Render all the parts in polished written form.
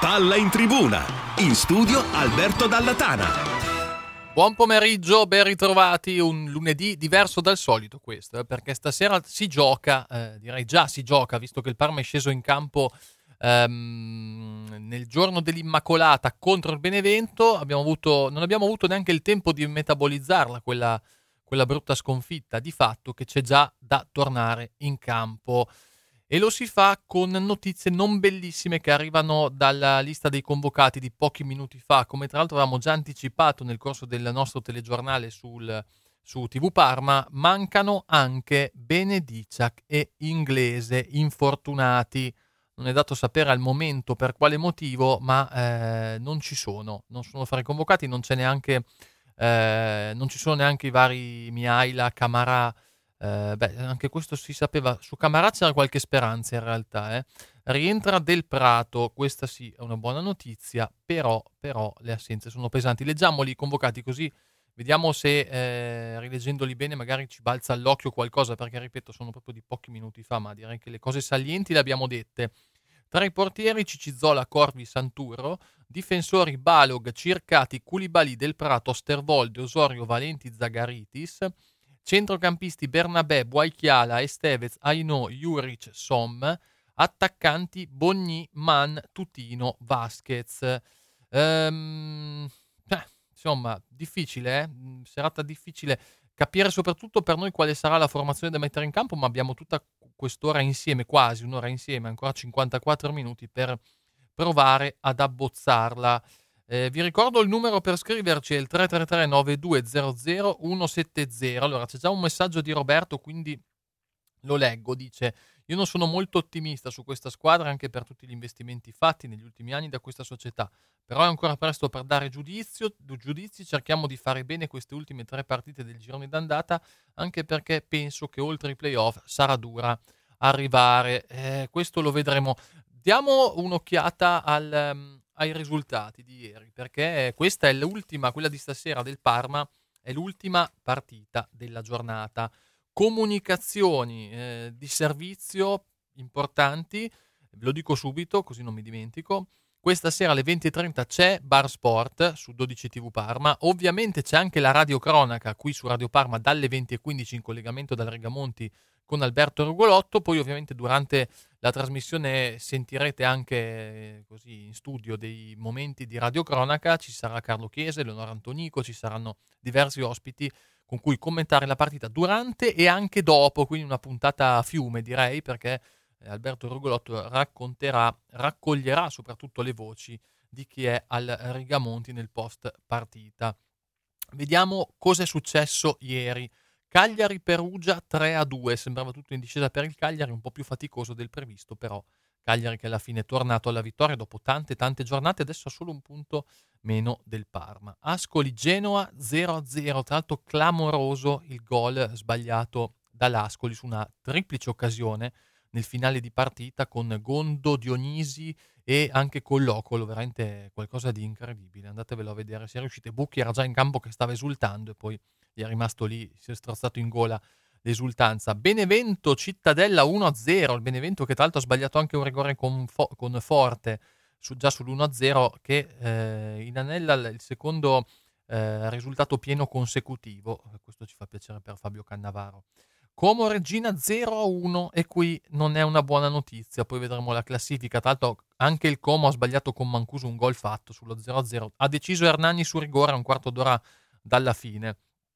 Palla in tribuna, in studio Alberto Dallatana. Buon pomeriggio, ben ritrovati. Un lunedì diverso dal solito questo, perché stasera si gioca, direi già si gioca, visto che il Parma è sceso in campo nel giorno dell'Immacolata contro il Benevento. Non abbiamo avuto neanche il tempo di metabolizzarla, quella brutta sconfitta, di fatto che c'è già da tornare in campo. E lo si fa con notizie non bellissime che arrivano dalla lista dei convocati di pochi minuti fa, come tra l'altro avevamo già anticipato nel corso del nostro telegiornale su TV Parma. Mancano anche Benediciak e Inglese, infortunati. Non è dato sapere al momento per quale motivo, ma non sono fra i convocati, non ci sono neanche i vari Mihaila, Camara. Anche questo si sapeva. Su Camara c'era qualche speranza in realtà. Rientra Del Prato, questa sì è una buona notizia, però le assenze sono pesanti. Leggiamoli i convocati così vediamo se rileggendoli bene magari ci balza all'occhio qualcosa, perché ripeto sono proprio di pochi minuti fa, ma direi che le cose salienti le abbiamo dette. Tra i portieri Cicizzola, Corvi, Santuro, difensori Balog, Circati, Koulibaly, Del Prato, Osterwolde, Osorio, Valenti, Zagaritis. Centrocampisti Bernabé, Buaichiala, Estevez, Aino, Juric, Som. Attaccanti Bogni, Man, Tutino, Vasquez. Insomma, difficile, serata difficile capire soprattutto per noi quale sarà la formazione da mettere in campo, ma abbiamo tutta quest'ora insieme, quasi un'ora insieme, ancora 54 minuti per provare ad abbozzarla. Vi ricordo il numero per scriverci, è il 333 9200 170. Allora, c'è già un messaggio di Roberto, quindi lo leggo. Dice: io non sono molto ottimista su questa squadra, anche per tutti gli investimenti fatti negli ultimi anni da questa società, però è ancora presto per dare giudizi. Cerchiamo di fare bene queste ultime 3 partite del girone d'andata, anche perché penso che oltre i playoff sarà dura arrivare. Questo lo vedremo. Diamo un'occhiata ai risultati di ieri, perché questa è l'ultima, quella di stasera del Parma, è l'ultima partita della giornata. Comunicazioni di servizio importanti, ve lo dico subito così non mi dimentico. Questa sera alle 20.30 c'è Bar Sport su 12 TV Parma, ovviamente c'è anche la radiocronaca qui su Radio Parma dalle 20.15 in collegamento dal Regamonti con Alberto Rugolotto. Poi ovviamente durante la trasmissione sentirete anche così in studio dei momenti di radiocronaca, ci sarà Carlo Chiese, Leonora Antonico, ci saranno diversi ospiti con cui commentare la partita durante e anche dopo, quindi una puntata a fiume direi, perché Alberto Rugolotto raccoglierà soprattutto le voci di chi è al Rigamonti nel post partita. Vediamo cosa è successo ieri. Cagliari-Perugia 3-2, sembrava tutto in discesa per il Cagliari, un po' più faticoso del previsto, però Cagliari che alla fine è tornato alla vittoria dopo tante giornate, adesso ha solo un punto meno del Parma. Ascoli-Genoa 0-0, tra l'altro clamoroso il gol sbagliato dall'Ascoli su una triplice occasione nel finale di partita con Gondo, Dionisi e anche Collocolo, veramente qualcosa di incredibile. Andatevelo a vedere se riuscite. Bucchi era già in campo che stava esultando e poi gli è rimasto lì, si è strozzato in gola l'esultanza. Benevento Cittadella 1-0, il Benevento che tra l'altro ha sbagliato anche un rigore con Forte già sull'1-0, che inanella il secondo risultato pieno consecutivo. Questo ci fa piacere per Fabio Cannavaro. Como Reggina 0-1 e qui non è una buona notizia, poi vedremo la classifica. Tra l'altro anche il Como ha sbagliato con Mancuso un gol fatto sullo 0-0, ha deciso Hernani su rigore a un quarto d'ora dalla fine.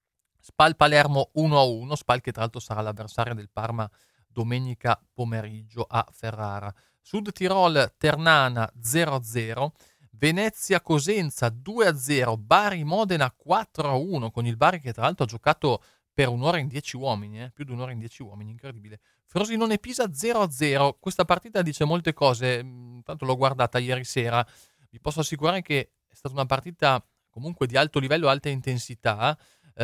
Spal Palermo 1-1, Spal che tra l'altro sarà l'avversario del Parma domenica pomeriggio a Ferrara. Sud Tirol Ternana 0-0, Venezia Cosenza 2-0, Bari Modena 4-1, con il Bari che tra l'altro ha giocato per un'ora in 10 uomini, più di un'ora in 10 uomini, incredibile. Frosinone Pisa 0-0, questa partita dice molte cose, tanto l'ho guardata ieri sera, vi posso assicurare che è stata una partita comunque di alto livello, alta intensità,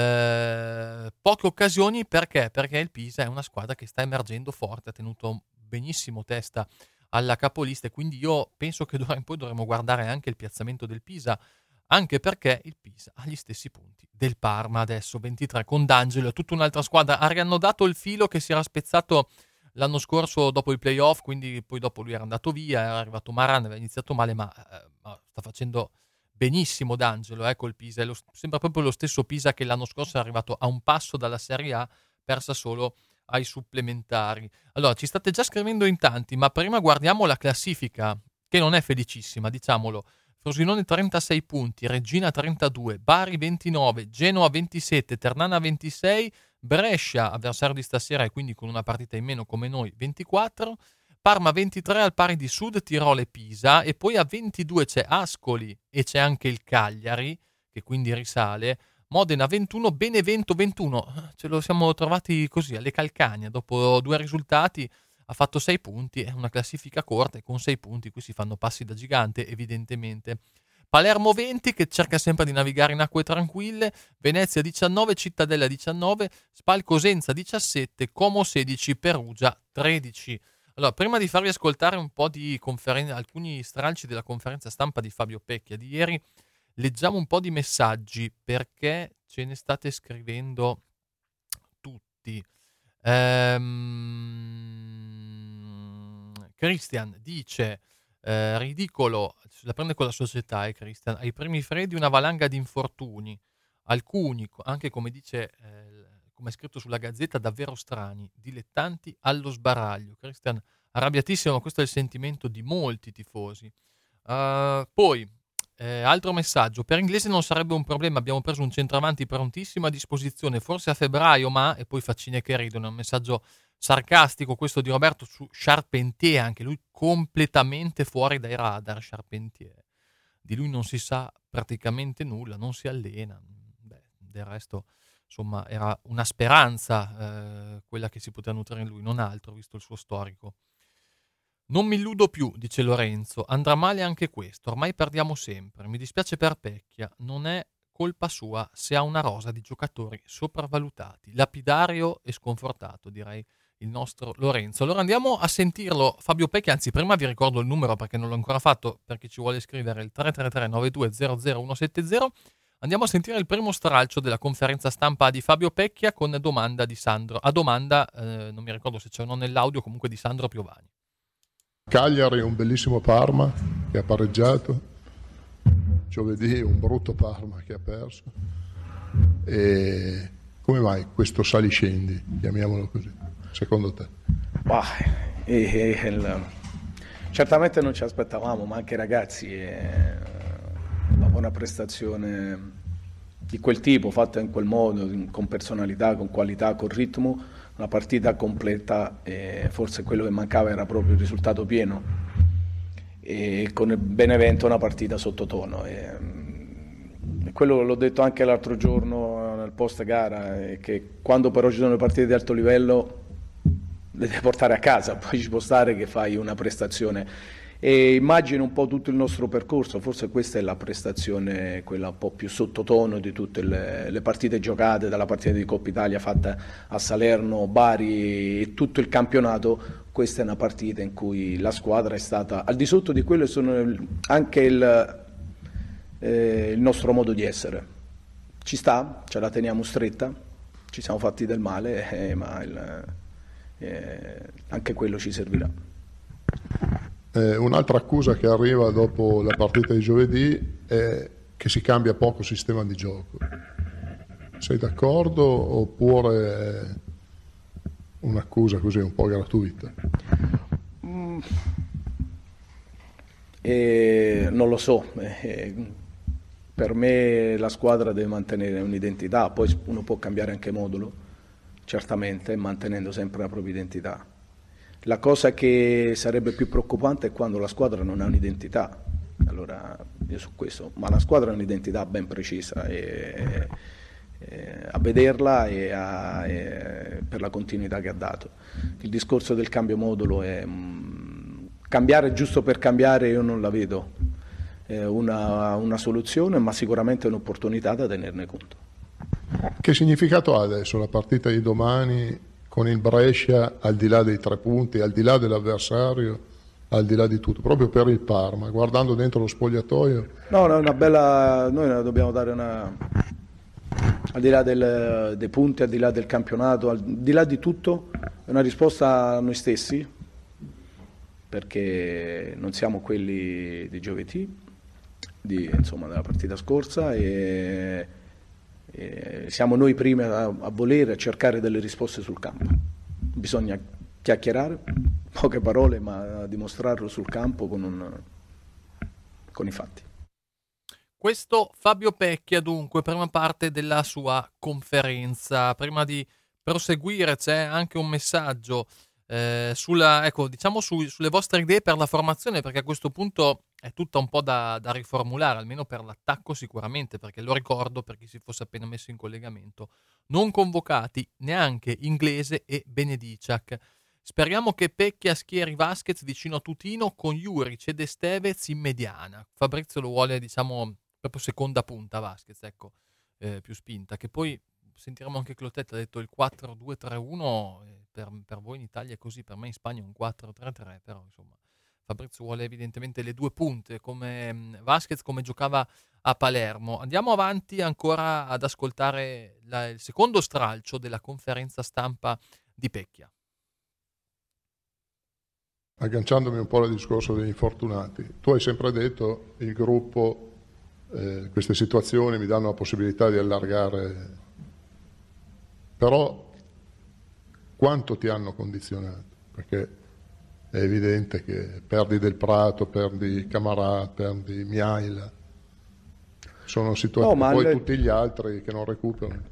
poche occasioni, perché il Pisa è una squadra che sta emergendo forte, ha tenuto benissimo testa alla capolista e quindi io penso che d'ora in poi dovremo guardare anche il piazzamento del Pisa, anche perché il Pisa ha gli stessi punti del Parma adesso, 23 con D'Angelo, è tutta un'altra squadra, ha riannodato il filo che si era spezzato l'anno scorso dopo i playoff, quindi poi dopo lui era andato via, era arrivato Maran, aveva iniziato male, ma sta facendo benissimo D'Angelo col Pisa. Sembra proprio lo stesso Pisa che l'anno scorso è arrivato a un passo dalla Serie A, persa solo ai supplementari. Allora, ci state già scrivendo in tanti, ma prima guardiamo la classifica, che non è felicissima, diciamolo. Frosinone 36 punti, Reggina 32, Bari 29, Genoa 27, Ternana 26, Brescia, avversario di stasera e quindi con una partita in meno come noi, 24, Parma 23 al pari di Sud Tirolo e Pisa, e poi a 22 c'è Ascoli e c'è anche il Cagliari, che quindi risale, Modena 21, Benevento 21, ce lo siamo trovati così alle calcagna, dopo 2 risultati ha fatto 6 punti, è una classifica corta e con 6 punti qui si fanno passi da gigante evidentemente. Palermo 20 che cerca sempre di navigare in acque tranquille, Venezia 19, Cittadella 19, Spal Cosenza 17, Como 16, Perugia 13. Allora, prima di farvi ascoltare un po' di alcuni stralci della conferenza stampa di Fabio Pecchia di ieri, leggiamo un po' di messaggi perché ce ne state scrivendo tutti. Christian dice ridicolo, la prende con la società Christian, ai primi freddi una valanga di infortuni, alcuni anche come dice come è scritto sulla Gazzetta davvero strani, dilettanti allo sbaraglio. Christian arrabbiatissimo, questo è il sentimento di molti tifosi. Poi altro messaggio, per Inglese non sarebbe un problema, abbiamo preso un centravanti prontissimo a disposizione, forse a febbraio, ma, e poi faccine che ridono, è un messaggio sarcastico questo di Roberto su Charpentier, anche lui completamente fuori dai radar. Charpentier, di lui non si sa praticamente nulla, non si allena. Beh, del resto insomma era una speranza quella che si poteva nutrire in lui, non altro, visto il suo storico. Non mi illudo più, dice Lorenzo, andrà male anche questo, ormai perdiamo sempre, mi dispiace per Pecchia, non è colpa sua se ha una rosa di giocatori sopravvalutati, lapidario e sconfortato, direi il nostro Lorenzo. Allora andiamo a sentirlo Fabio Pecchia, anzi prima vi ricordo il numero perché non l'ho ancora fatto, per chi ci vuole scrivere, il 333-9200-170. Andiamo a sentire il primo stralcio della conferenza stampa di Fabio Pecchia con domanda di Sandro, non mi ricordo se c'è o no nell'audio, comunque di Sandro Piovani. Cagliari è un bellissimo Parma che ha pareggiato, giovedì un brutto Parma che ha perso. E come mai questo saliscendi, chiamiamolo così, secondo te? Certamente non ci aspettavamo, ma anche i ragazzi, una buona prestazione di quel tipo, fatta in quel modo, con personalità, con qualità, con ritmo. Una partita completa, forse quello che mancava era proprio il risultato pieno, e con il Benevento una partita sottotono. Quello l'ho detto anche l'altro giorno nel post gara, che quando però ci sono le partite di alto livello le devi portare a casa, poi ci può stare che fai una prestazione. E immagino un po' tutto il nostro percorso, forse questa è la prestazione, quella un po' più sottotono di tutte le partite giocate, dalla partita di Coppa Italia fatta a Salerno, Bari e tutto il campionato. Questa è una partita in cui la squadra è stata al di sotto di quello che sono anche il nostro modo di essere. Ci sta, ce la teniamo stretta, ci siamo fatti del male, ma anche quello ci servirà. Un'altra accusa che arriva dopo la partita di giovedì è che si cambia poco sistema di gioco. Sei d'accordo oppure è un'accusa così un po' gratuita? Non lo so, per me la squadra deve mantenere un'identità, poi uno può cambiare anche modulo, certamente, mantenendo sempre la propria identità. La cosa che sarebbe più preoccupante è quando la squadra non ha un'identità, allora io su questo, ma la squadra ha un'identità ben precisa a vederla per la continuità che ha dato. Il discorso del cambio modulo è cambiare giusto per cambiare, io non la vedo una soluzione, ma sicuramente un'opportunità da tenerne conto. Che significato ha adesso la partita di domani con il Brescia, al di là dei 3 punti, al di là dell'avversario, al di là di tutto, proprio per il Parma, guardando dentro lo spogliatoio? No, è una bella, noi dobbiamo dare al di là dei punti, al di là del campionato, al di là di tutto, è una risposta a noi stessi, perché non siamo quelli di giovedì, della partita scorsa, e siamo noi primi a volere, a cercare delle risposte sul campo. Bisogna chiacchierare, poche parole, ma dimostrarlo sul campo con i fatti. Questo Fabio Pecchia, dunque, prima parte della sua conferenza. Prima di proseguire c'è anche un messaggio sulle vostre idee per la formazione, perché a questo punto è tutta un po' da riformulare, almeno per l'attacco sicuramente, perché lo ricordo per chi si fosse appena messo in collegamento. Non convocati neanche Inglese e Benediciak. Speriamo che Pecchia schieri Vasquez vicino a Tutino con Juric ed Estevez in mediana. Fabrizio lo vuole, proprio seconda punta Vasquez, più spinta, che poi sentiremo anche Clotet ha detto il 4-2-3-1, per voi in Italia è così, per me in Spagna è un 4-3-3, però insomma Fabrizio vuole evidentemente le due punte come Vasquez, come giocava a Palermo. Andiamo avanti ancora ad ascoltare il secondo stralcio della conferenza stampa di Pecchia. Agganciandomi un po' al discorso degli infortunati, tu hai sempre detto il gruppo, queste situazioni mi danno la possibilità di allargare, però quanto ti hanno condizionato? Perché è evidente che perdi Del Prato, perdi Camarà, perdi Miaila, sono situazioni, poi tutti gli altri che non recuperano.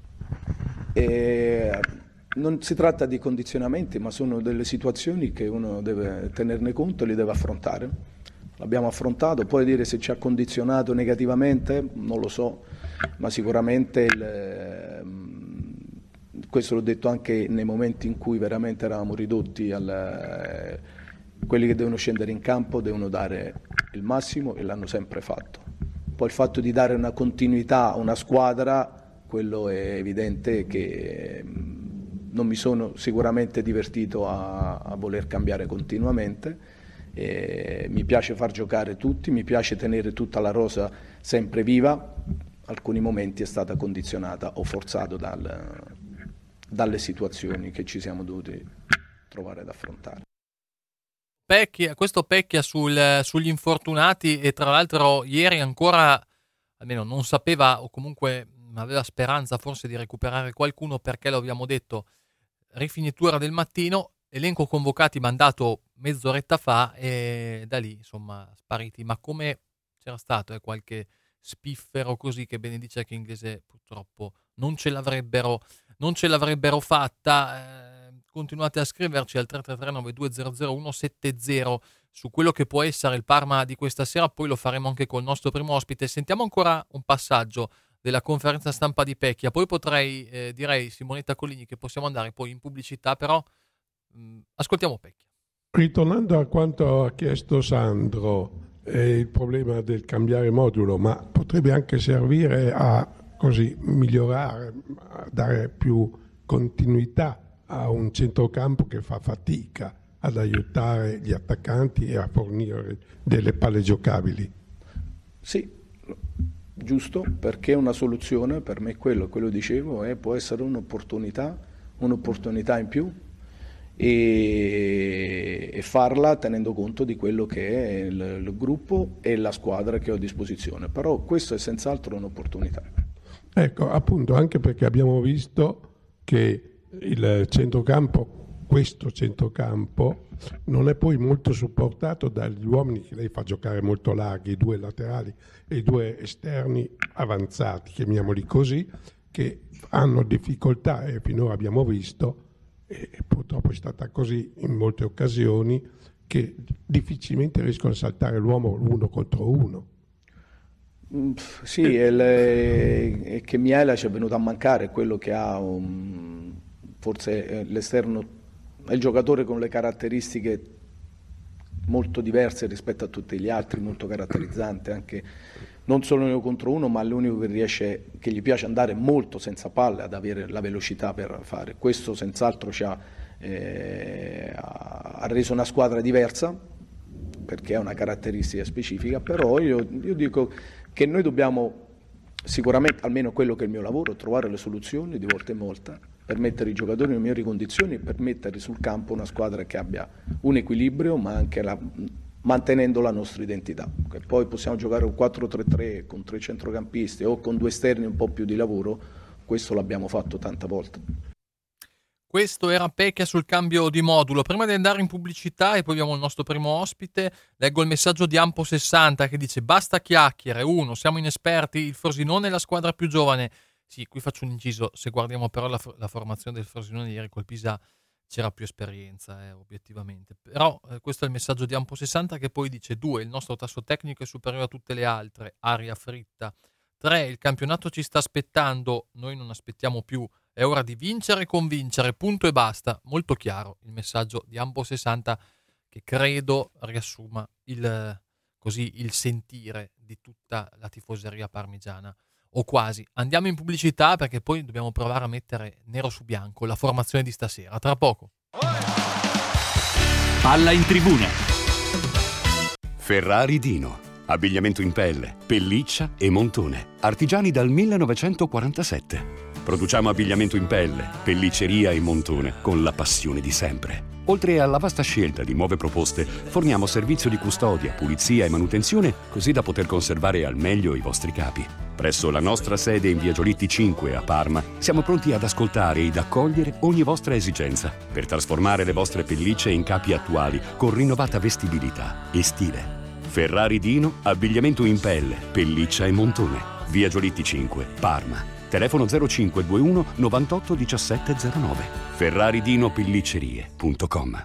Non si tratta di condizionamenti, ma sono delle situazioni che uno deve tenerne conto e li deve affrontare. L'abbiamo affrontato, poi dire se ci ha condizionato negativamente, non lo so, ma sicuramente questo l'ho detto anche nei momenti in cui veramente eravamo ridotti, quelli che devono scendere in campo devono dare il massimo e l'hanno sempre fatto. Poi il fatto di dare una continuità a una squadra, quello è evidente che non mi sono sicuramente divertito a voler cambiare continuamente. Mi piace far giocare tutti, mi piace tenere tutta la rosa sempre viva. Alcuni momenti è stata condizionata o forzato dalle situazioni che ci siamo dovuti trovare ad affrontare. Questo Pecchia sugli infortunati, e tra l'altro ieri ancora almeno non sapeva, o comunque aveva speranza forse di recuperare qualcuno, perché lo abbiamo detto, rifinitura del mattino, elenco convocati mandato mezz'oretta fa e da lì insomma spariti, ma come c'era stato qualche spiffero così che Benediciak e Inglese purtroppo non ce l'avrebbero fatta. Continuate a scriverci al 333-9200-170 su quello che può essere il Parma di questa sera, poi lo faremo anche col nostro primo ospite. Sentiamo ancora un passaggio della conferenza stampa di Pecchia, poi direi Simonetta Colligni che possiamo andare poi in pubblicità, però ascoltiamo Pecchia. Ritornando a quanto ha chiesto Sandro, il problema del cambiare modulo, ma potrebbe anche servire a così migliorare, a dare più continuità a un centrocampo che fa fatica ad aiutare gli attaccanti e a fornire delle palle giocabili. Sì, giusto, perché una soluzione, per me quello dicevo, può essere un'opportunità in più, e farla tenendo conto di quello che è il gruppo e la squadra che ho a disposizione, però questo è senz'altro un'opportunità. Ecco, appunto, anche perché abbiamo visto che il centrocampo, questo centrocampo, non è poi molto supportato dagli uomini che lei fa giocare molto larghi, i due laterali e i due esterni avanzati, chiamiamoli così, che hanno difficoltà, e finora abbiamo visto, e purtroppo è stata così in molte occasioni, che difficilmente riescono a saltare l'uomo uno contro uno. Sì, è che Miela ci è venuto a mancare, quello che ha forse l'esterno, è il giocatore con le caratteristiche molto diverse rispetto a tutti gli altri, molto caratterizzante, anche non solo uno contro uno, ma l'unico che gli piace andare molto senza palle, ad avere la velocità per fare. Questo senz'altro ha reso una squadra diversa, perché è una caratteristica specifica, però io dico che noi dobbiamo sicuramente, almeno quello che è il mio lavoro, trovare le soluzioni di volta in volta per mettere i giocatori nelle migliori condizioni, per mettere sul campo una squadra che abbia un equilibrio, ma anche mantenendo la nostra identità. Che poi possiamo giocare un 4-3-3 con 3 centrocampisti o con 2 esterni, un po' più di lavoro, questo l'abbiamo fatto tante volte. Questo era Pecchia sul cambio di modulo. Prima di andare in pubblicità e poi abbiamo il nostro primo ospite, leggo il messaggio di Ampo60 che dice: basta chiacchiere, siamo inesperti, il Frosinone è la squadra più giovane. Sì, qui faccio un inciso, se guardiamo però la formazione del Frosinone ieri col Pisa c'era più esperienza, obiettivamente. Però questo è il messaggio di Ampo60 che poi dice: 2, il nostro tasso tecnico è superiore a tutte le altre, aria fritta. 3, il campionato ci sta aspettando, noi non aspettiamo più. È ora di vincere e convincere, punto e basta. Molto chiaro il messaggio di Ampo60 che credo riassuma il sentire di tutta la tifoseria parmigiana, o quasi. Andiamo in pubblicità perché poi dobbiamo provare a mettere nero su bianco la formazione di stasera. Tra poco. Palla in tribuna. Ferrari Dino. Abbigliamento in pelle, pelliccia e montone. Artigiani dal 1947. Produciamo abbigliamento in pelle, pellicceria e montone con la passione di sempre. Oltre alla vasta scelta di nuove proposte, forniamo servizio di custodia, pulizia e manutenzione così da poter conservare al meglio i vostri capi. Presso la nostra sede in via Giolitti 5 a Parma siamo pronti ad ascoltare ed accogliere ogni vostra esigenza per trasformare le vostre pellicce in capi attuali con rinnovata vestibilità e stile. Ferrari Dino, abbigliamento in pelle, pelliccia e montone. Via Giolitti 5, Parma. Telefono 0521 98 17 09. ferraridinopelliccerie.com.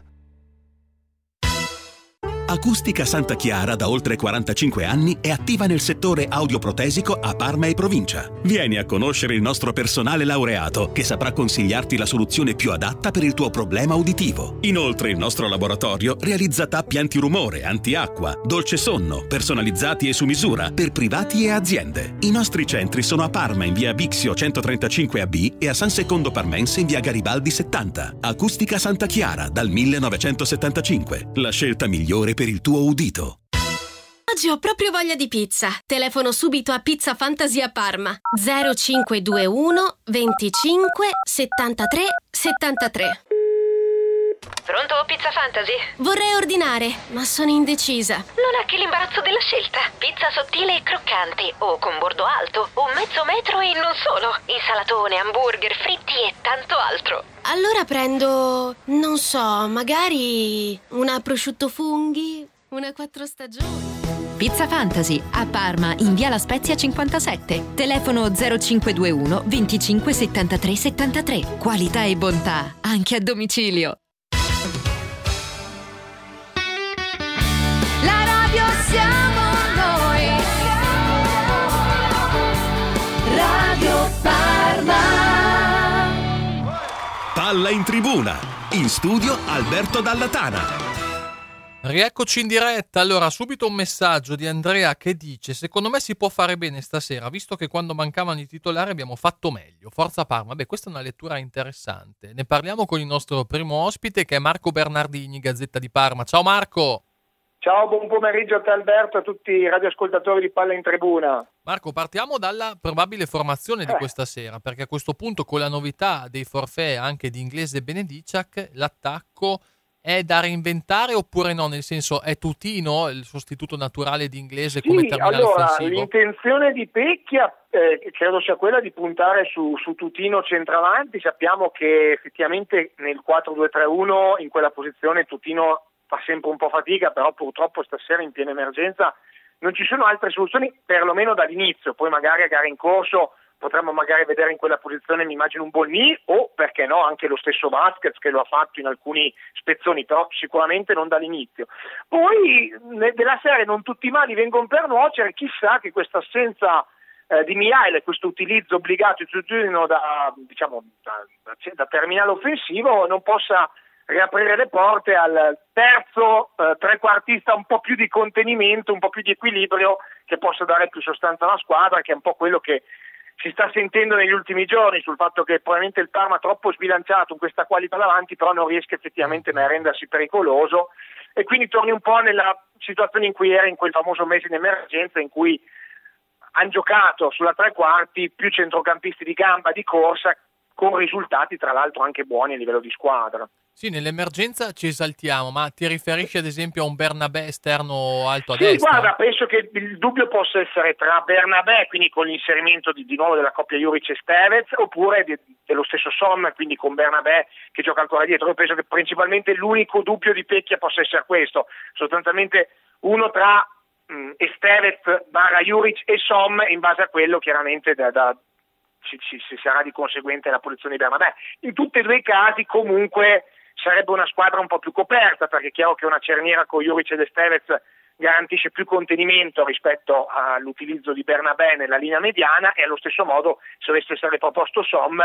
Acustica Santa Chiara da oltre 45 anni è attiva nel settore audioprotesico a Parma e provincia. Vieni a conoscere il nostro personale laureato che saprà consigliarti la soluzione più adatta per il tuo problema uditivo. Inoltre il nostro laboratorio realizza tappi antirumore, antiacqua, dolce sonno, personalizzati e su misura per privati e aziende. I nostri centri sono a Parma in via Bixio 135AB e a San Secondo Parmense in via Garibaldi 70. Acustica Santa Chiara dal 1975. La scelta migliore per il tuo udito. Oggi ho proprio voglia di pizza. Telefono subito a Pizza Fantasia Parma 0521 25 73 73. Pronto, Pizza Fantasy? Vorrei ordinare, ma sono indecisa. Non ha che l'imbarazzo della scelta. Pizza sottile e croccante, o con bordo alto, o mezzo metro e non solo. Insalatone, hamburger, fritti e tanto altro. Allora prendo, non so, magari una prosciutto funghi, una 4 stagioni. Pizza Fantasy a Parma in via La Spezia 57. Telefono 0521 25 73 73. Qualità e bontà anche a domicilio. La radio siamo noi. Radio Parma. Palla in tribuna. In studio Alberto Dallatana. Rieccoci in diretta. Allora, subito un messaggio di Andrea che dice: secondo me si può fare bene stasera, visto che quando mancavano i titolari abbiamo fatto meglio. Forza Parma. Beh, questa è una lettura interessante. Ne parliamo con il nostro primo ospite, che è Marco Bernardini, Gazzetta di Parma. Ciao Marco. Ciao, buon pomeriggio a te Alberto e a tutti i radioascoltatori di Palla in Tribuna. Marco, partiamo dalla probabile formazione di questa sera, perché a questo punto, con la novità dei forfait anche di Inglese e Benediciak, l'attacco è da reinventare oppure no? Nel senso, è Tutino il sostituto naturale di Inglese come terminale offensivo? L'intenzione di Pecchia credo sia quella di puntare su Tutino centravanti. Sappiamo che effettivamente nel 4-2-3-1 in quella posizione Tutino fa sempre un po' fatica, però purtroppo stasera in piena emergenza non ci sono altre soluzioni, perlomeno dall'inizio. Poi magari a gara in corso potremmo magari vedere in quella posizione, mi immagino, un Bolni o, perché no, anche lo stesso Vasquez che lo ha fatto in alcuni spezzoni, però sicuramente non dall'inizio. Poi della serie non tutti i mali vengono per nuocere, chissà che questa assenza di Mihail, questo utilizzo obbligato di Tutino da terminale offensivo non possa riaprire le porte al terzo trequartista, un po' più di contenimento, un po' più di equilibrio, che possa dare più sostanza alla squadra, che è un po' quello che si sta sentendo negli ultimi giorni, sul fatto che probabilmente il Parma troppo sbilanciato in questa qualità davanti, però non riesce effettivamente mai a rendersi pericoloso, e quindi torni un po' nella situazione in cui era in quel famoso mese in emergenza, in cui hanno giocato sulla tre quarti più centrocampisti di gamba, di corsa, con risultati tra l'altro anche buoni a livello di squadra. Sì, nell'emergenza ci esaltiamo, ma ti riferisci ad esempio a un Bernabé esterno alto a sì, destra? Guarda, penso che il dubbio possa essere tra Bernabé, quindi con l'inserimento di nuovo della coppia Juric e Stevez, oppure dello stesso Son, quindi con Bernabé che gioca ancora dietro. Io penso che principalmente l'unico dubbio di Pecchia possa essere questo, sostanzialmente uno tra Estevez / Juric e Son, in base a quello chiaramente ci sarà di conseguente la posizione di Bernabé. In tutti e due i casi comunque sarebbe una squadra un po' più coperta, perché è chiaro che una cerniera con Juric ed Estevez garantisce più contenimento rispetto all'utilizzo di Bernabé nella linea mediana, e allo stesso modo se dovesse essere proposto Som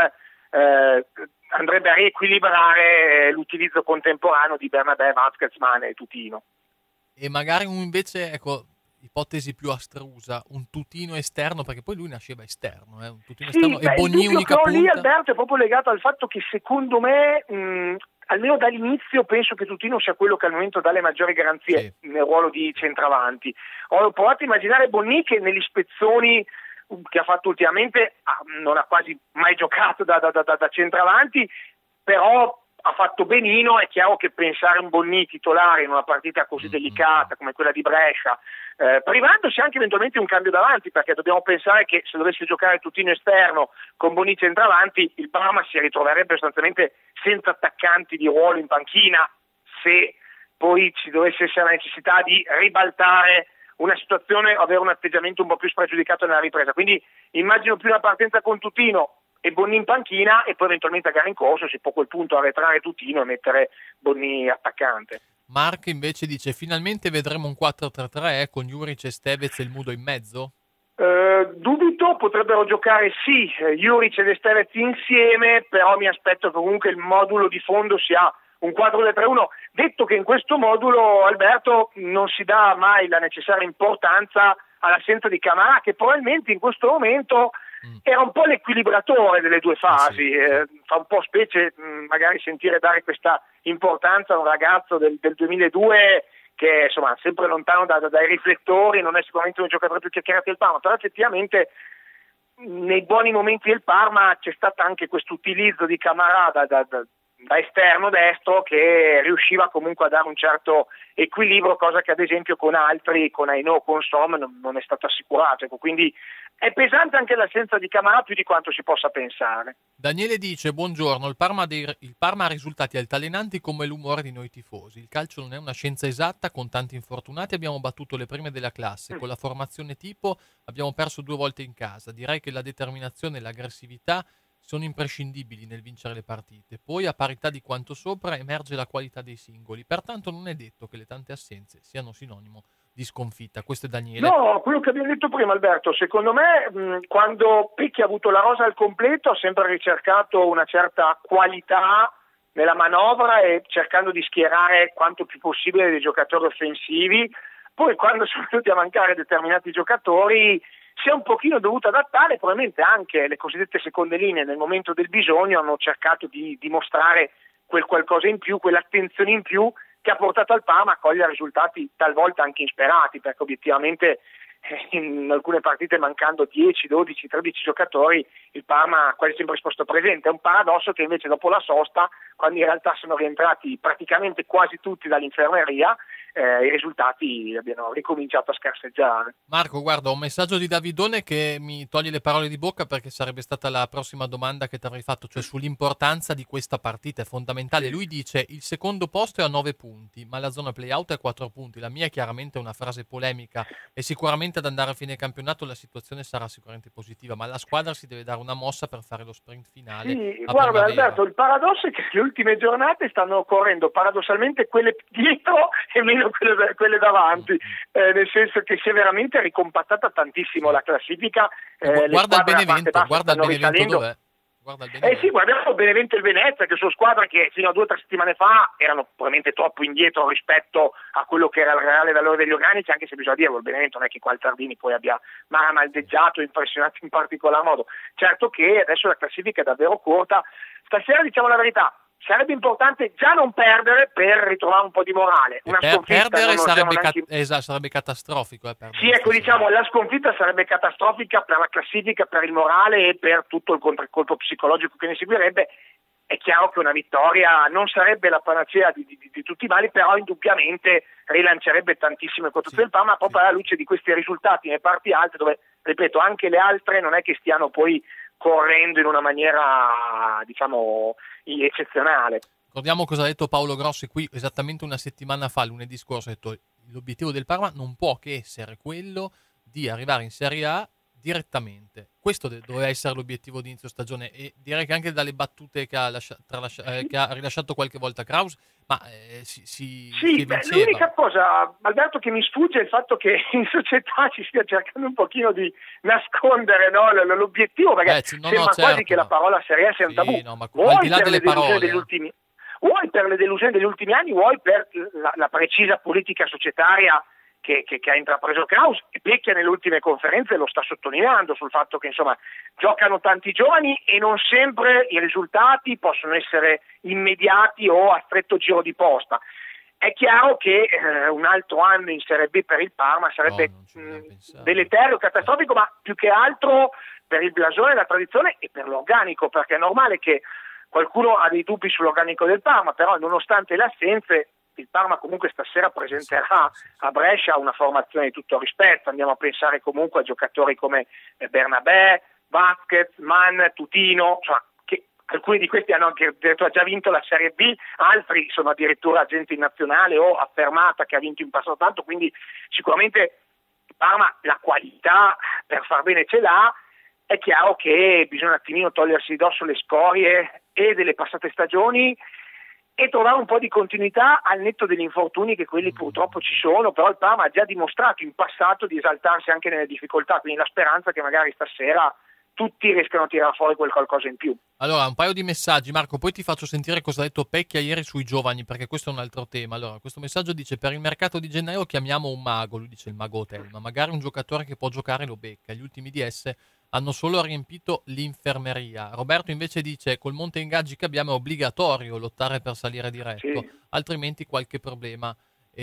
andrebbe a riequilibrare l'utilizzo contemporaneo di Bernabé, Vázquez, Mane e Tutino. E magari invece, ecco, ipotesi più astrusa, un Tutino esterno, perché poi lui nasceva esterno, un Tutino esterno e Bonni unica punta. Lì, Alberto, è proprio legato al fatto che secondo me almeno dall'inizio penso che Tutino sia quello che al momento dà le maggiori garanzie nel ruolo di centravanti. Ho provato a immaginare Bonni, che negli spezzoni che ha fatto ultimamente non ha quasi mai giocato da centravanti, però ha fatto benino. È chiaro che pensare un Bonni titolare in una partita così delicata come quella di Brescia, privandosi anche eventualmente un cambio davanti, perché dobbiamo pensare che se dovesse giocare Tutino esterno con Bonni centravanti, il Parma si ritroverebbe sostanzialmente senza attaccanti di ruolo in panchina, se poi ci dovesse essere la necessità di ribaltare una situazione o avere un atteggiamento un po' più spregiudicato nella ripresa. Quindi immagino più una partenza con Tutino e Bonni in panchina, e poi eventualmente a gara in corso si può a quel punto arretrare Tutino e mettere Bonni attaccante. Mark invece dice: finalmente vedremo un 4-3-3 con Juric e Stevez e il Mudo in mezzo? Dubito, potrebbero giocare Juric ed Stevez insieme, però mi aspetto che comunque il modulo di fondo sia un 4-2-3-1, detto che in questo modulo, Alberto, non si dà mai la necessaria importanza all'assenza di Camara, che probabilmente in questo momento era un po' l'equilibratore delle due fasi. Fa un po' specie magari sentire dare questa importanza a un ragazzo del 2002 che insomma sempre lontano dai riflettori, non è sicuramente un giocatore più chiacchierato del Parma, però effettivamente nei buoni momenti del Parma c'è stato anche questo utilizzo di Camara da esterno destro, che riusciva comunque a dare un certo equilibrio, cosa che ad esempio con altri, con Ainò, con Som, non è stato assicurato. Ecco, quindi è pesante anche l'assenza di Camara più di quanto si possa pensare. Daniele dice: buongiorno, il Parma ha risultati altalenanti come l'umore di noi tifosi. Il calcio non è una scienza esatta, con tanti infortunati abbiamo battuto le prime della classe, con la formazione tipo abbiamo perso 2 volte in casa. Direi che la determinazione e l'aggressività sono imprescindibili nel vincere le partite. Poi, a parità di quanto sopra, emerge la qualità dei singoli. Pertanto non è detto che le tante assenze siano sinonimo di sconfitta. Questo è Daniele. No, quello che abbiamo detto prima, Alberto, secondo me quando Pecchi ha avuto la rosa al completo ha sempre ricercato una certa qualità nella manovra e cercando di schierare quanto più possibile dei giocatori offensivi. Poi quando sono venuti a mancare determinati giocatori si è un pochino dovuto adattare, probabilmente anche le cosiddette seconde linee nel momento del bisogno hanno cercato di dimostrare quel qualcosa in più, quell'attenzione in più che ha portato al Parma a cogliere risultati talvolta anche insperati, perché obiettivamente in alcune partite mancando 10, 12, 13 giocatori il Parma ha quasi sempre risposto presente. È un paradosso che invece dopo la sosta, quando in realtà sono rientrati praticamente quasi tutti dall'infermeria, i risultati abbiano ricominciato a scarseggiare. Marco, guarda, un messaggio di Davidone che mi toglie le parole di bocca, perché sarebbe stata la prossima domanda che ti avrei fatto, cioè sull'importanza di questa partita, è fondamentale. Lui dice: il secondo posto è a 9 punti, ma la zona play-out è a 4 punti. La mia è chiaramente una frase polemica e sicuramente ad andare a fine campionato la situazione sarà sicuramente positiva, ma la squadra si deve dare una mossa per fare lo sprint finale. Sì, guarda Alberto, il paradosso è che le ultime giornate stanno correndo paradossalmente quelle dietro e meno quelle davanti, nel senso che si è veramente ricompattata tantissimo la classifica. Guarda il Benevento, dov'è? Sì, guardiamo il Benevento e il Venezia, che sono squadre che fino a 2 o 3 settimane fa erano probabilmente troppo indietro rispetto a quello che era il reale valore degli organici, anche se bisogna dirlo, il Benevento non è che qua il Tardini poi abbia maramaldeggiato e impressionato in particolar modo. Certo che adesso la classifica è davvero corta. Stasera, diciamo la verità, sarebbe importante già non perdere per ritrovare un po' di morale. Una sconfitta perdere sarebbe, sarebbe catastrofico. Sì, ecco, diciamo, la sconfitta sarebbe catastrofica per la classifica, per il morale e per tutto il contraccolpo psicologico che ne seguirebbe. È chiaro che una vittoria non sarebbe la panacea di tutti i mali, però indubbiamente rilancerebbe tantissime quotazioni del Parma, proprio alla luce di questi risultati nelle parti alte, dove, ripeto, anche le altre non è che stiano poi correndo in una maniera, diciamo, eccezionale. Ricordiamo cosa ha detto Paolo Grossi qui esattamente una settimana fa, lunedì scorso. Ha detto: l'obiettivo del Parma non può che essere quello di arrivare in Serie A direttamente. Questo doveva essere l'obiettivo di inizio stagione, e direi che anche dalle battute che ha rilasciato qualche volta Kraus, ma si evinceva. L'unica cosa, Alberto, che mi sfugge è il fatto che in società si stia cercando un pochino di nascondere, no, l'obiettivo, perché sembra quasi che la parola Serie A sia un tabù. No, ma al di là delle parole, vuoi per le delusioni degli ultimi anni, vuoi per la precisa politica societaria che ha intrapreso Kraus, e Pecchia nelle ultime conferenze lo sta sottolineando sul fatto che, insomma, giocano tanti giovani e non sempre i risultati possono essere immediati o a stretto giro di posta. È chiaro che un altro anno in Serie B per il Parma sarebbe deleterio, catastrofico, ma più che altro per il blasone, la tradizione e per l'organico, perché è normale che qualcuno ha dei dubbi sull'organico del Parma, però nonostante le assenze il Parma comunque stasera presenterà a Brescia una formazione di tutto rispetto. Andiamo a pensare comunque a giocatori come Bernabé, Vasquez, Mann, Tutino, cioè, che alcuni di questi hanno anche già vinto la Serie B, altri sono addirittura agenti in nazionale o affermata che ha vinto in passato tanto, quindi sicuramente il Parma la qualità per far bene ce l'ha. È chiaro che bisogna un attimino togliersi di dosso le scorie e delle passate stagioni e trovare un po' di continuità al netto degli infortuni, che quelli purtroppo ci sono, però il Parma ha già dimostrato in passato di esaltarsi anche nelle difficoltà, quindi la speranza che magari stasera tutti riescano a tirare fuori quel qualcosa in più. Allora, un paio di messaggi, Marco, poi ti faccio sentire cosa ha detto Pecchia ieri sui giovani, perché questo è un altro tema. Allora, questo messaggio dice: per il mercato di gennaio chiamiamo un mago, lui dice il mago hotel, ma magari un giocatore che può giocare lo becca. Gli ultimi DS hanno solo riempito l'infermeria. Roberto invece dice: col monte ingaggi che abbiamo è obbligatorio lottare per salire diretto, altrimenti qualche problema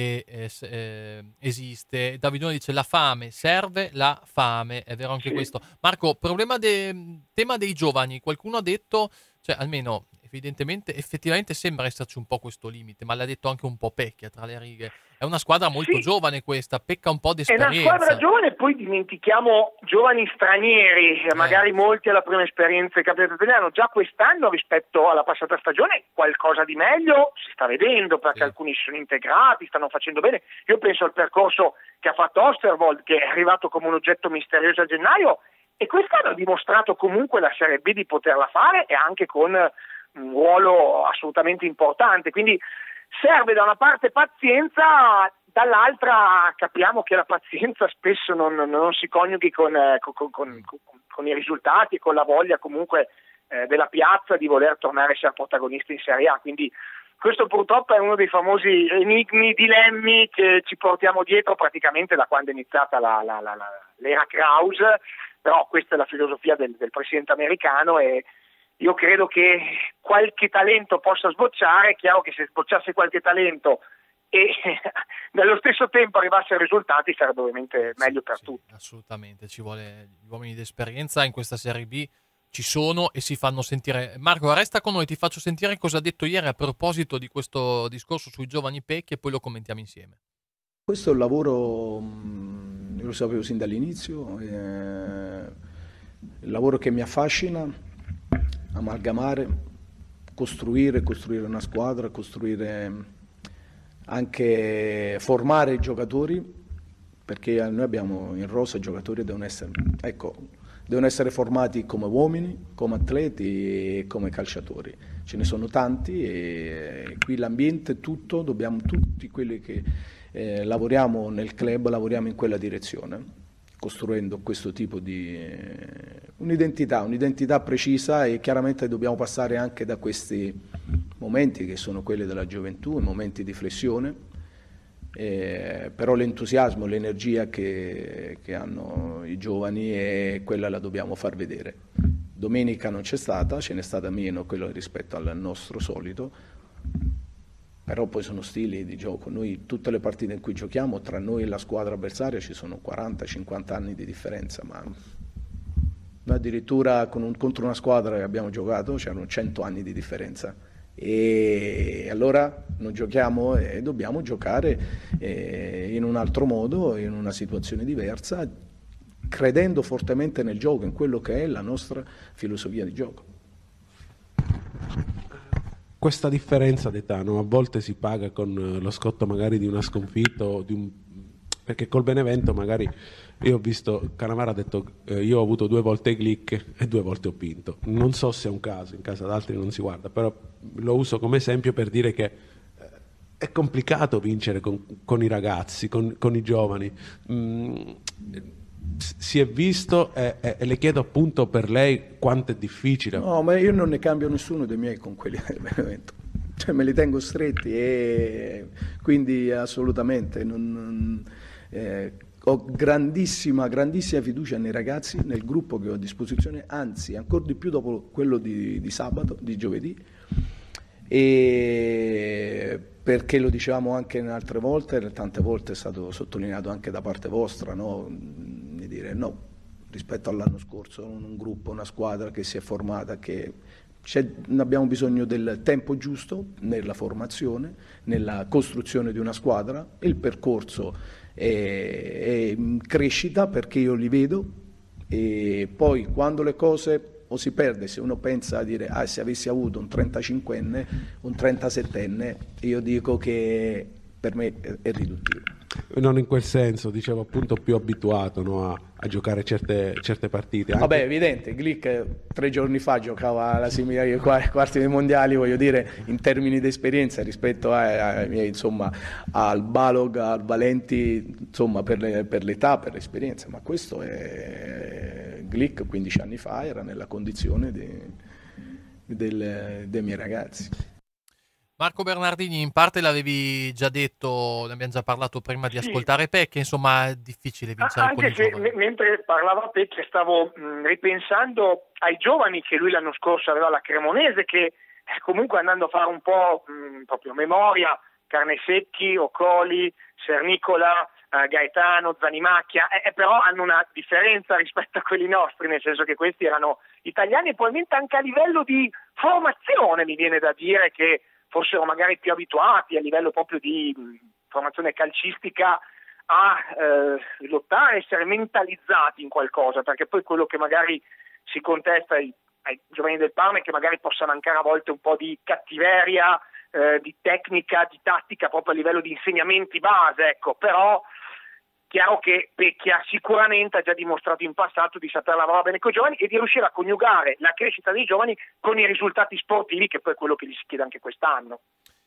esiste. Davidone dice: la fame, serve la fame, è vero anche questo. Marco, tema dei giovani, qualcuno ha detto, cioè almeno evidentemente, effettivamente sembra esserci un po' questo limite, ma l'ha detto anche un po' Pecchia tra le righe. È una squadra molto giovane questa, pecca un po' di esperienza. È una squadra giovane, poi dimentichiamo giovani stranieri, magari molti alla prima esperienza in campionato italiano. Già quest'anno rispetto alla passata stagione qualcosa di meglio si sta vedendo, perché alcuni si sono integrati, stanno facendo bene. Io penso al percorso che ha fatto Osterwold, che è arrivato come un oggetto misterioso a gennaio, e quest'anno ha dimostrato comunque la Serie B di poterla fare, e anche con un ruolo assolutamente importante. Quindi serve da una parte pazienza, dall'altra capiamo che la pazienza spesso non si coniughi con i risultati e con la voglia comunque della piazza di voler tornare a essere protagonisti in Serie A. Quindi questo purtroppo è uno dei famosi enigmi, dilemmi che ci portiamo dietro praticamente da quando è iniziata l'era Kraus, però questa è la filosofia del presidente americano, e io credo che qualche talento possa sbocciare. È chiaro che se sbocciasse qualche talento e nello stesso tempo arrivasse ai risultati sarebbe ovviamente meglio per tutti. Assolutamente, ci vuole gli uomini di esperienza in questa Serie B, ci sono e si fanno sentire. Marco, resta con noi, ti faccio sentire cosa ha detto ieri a proposito di questo discorso sui giovani Pecchi e poi lo commentiamo insieme. Questo è un lavoro, io lo sapevo sin dall'inizio, il lavoro che mi affascina. Amalgamare, costruire una squadra, anche formare i giocatori, perché noi abbiamo in rosa giocatori che devono essere formati come uomini, come atleti e come calciatori. Ce ne sono tanti e qui l'ambiente tutto, dobbiamo tutti quelli che lavoriamo nel club, lavoriamo in quella direzione, costruendo questo tipo di un'identità precisa, e chiaramente dobbiamo passare anche da questi momenti che sono quelli della gioventù, momenti di flessione, però l'entusiasmo, l'energia che hanno i giovani, quella la dobbiamo far vedere. Domenica non c'è stata, ce n'è stata meno quello rispetto al nostro solito, però poi sono stili di gioco. Noi tutte le partite in cui giochiamo, tra noi e la squadra avversaria ci sono 40-50 anni di differenza, ma addirittura contro una squadra che abbiamo giocato c'erano 100 anni di differenza. E allora non giochiamo e dobbiamo giocare in un altro modo, in una situazione diversa, credendo fortemente nel gioco, in quello che è la nostra filosofia di gioco. Questa differenza d'età, no? A volte si paga con lo scotto magari di una sconfitta perché col Benevento magari io ho visto Cannavaro ha detto io ho avuto 2 volte Glick e 2 volte ho vinto. Non so se è un caso, in casa d'altri non si guarda, però lo uso come esempio per dire che è complicato vincere con i ragazzi, con i giovani. Si è visto e le chiedo appunto per lei quanto è difficile. No, ma io non ne cambio nessuno dei miei con quelli del Benevento, cioè me li tengo stretti e quindi assolutamente ho grandissima fiducia nei ragazzi, nel gruppo che ho a disposizione, anzi ancora di più dopo quello di sabato, di giovedì, e perché lo dicevamo anche in altre volte, tante volte è stato sottolineato anche da parte vostra, no? Di dire no, rispetto all'anno scorso, un gruppo, una squadra che si è formata, che abbiamo bisogno del tempo giusto nella formazione, nella costruzione di una squadra. Il percorso è in crescita perché io li vedo, e poi quando le cose o si perde, se uno pensa a dire se avessi avuto un 35enne, un 37enne, io dico che per me è riduttivo. Non in quel senso, dicevo appunto più abituato, no, a giocare certe partite. Anche... Vabbè, evidente, Glick 3 giorni fa giocava alla simile ai quarti dei mondiali, voglio dire, in termini di esperienza rispetto ai miei, insomma, al Balog, al Valenti, insomma, per l'età, per l'esperienza, ma questo è Glick 15 anni fa, era nella condizione dei miei ragazzi. Marco Bernardini, in parte l'avevi già detto, ne abbiamo già parlato prima di ascoltare Pecche, insomma è difficile vincere anche con i giovani. Se mentre parlava Pecche stavo ripensando ai giovani che lui l'anno scorso aveva alla Cremonese, che comunque andando a fare un po' proprio memoria, Carnesecchi, Ocoli, Sernicola, Gaetano, Zanimacchia, però hanno una differenza rispetto a quelli nostri, nel senso che questi erano italiani e probabilmente anche a livello di formazione mi viene da dire che fossero magari più abituati a livello proprio di formazione calcistica a lottare, essere mentalizzati in qualcosa, perché poi quello che magari si contesta ai giovani del Parma è che magari possa mancare a volte un po' di cattiveria, di tecnica, di tattica proprio a livello di insegnamenti base, ecco, però chiaro che Pecchia sicuramente ha già dimostrato in passato di saper lavorare bene con i giovani e di riuscire a coniugare la crescita dei giovani con i risultati sportivi, che poi è quello che gli si chiede anche quest'anno.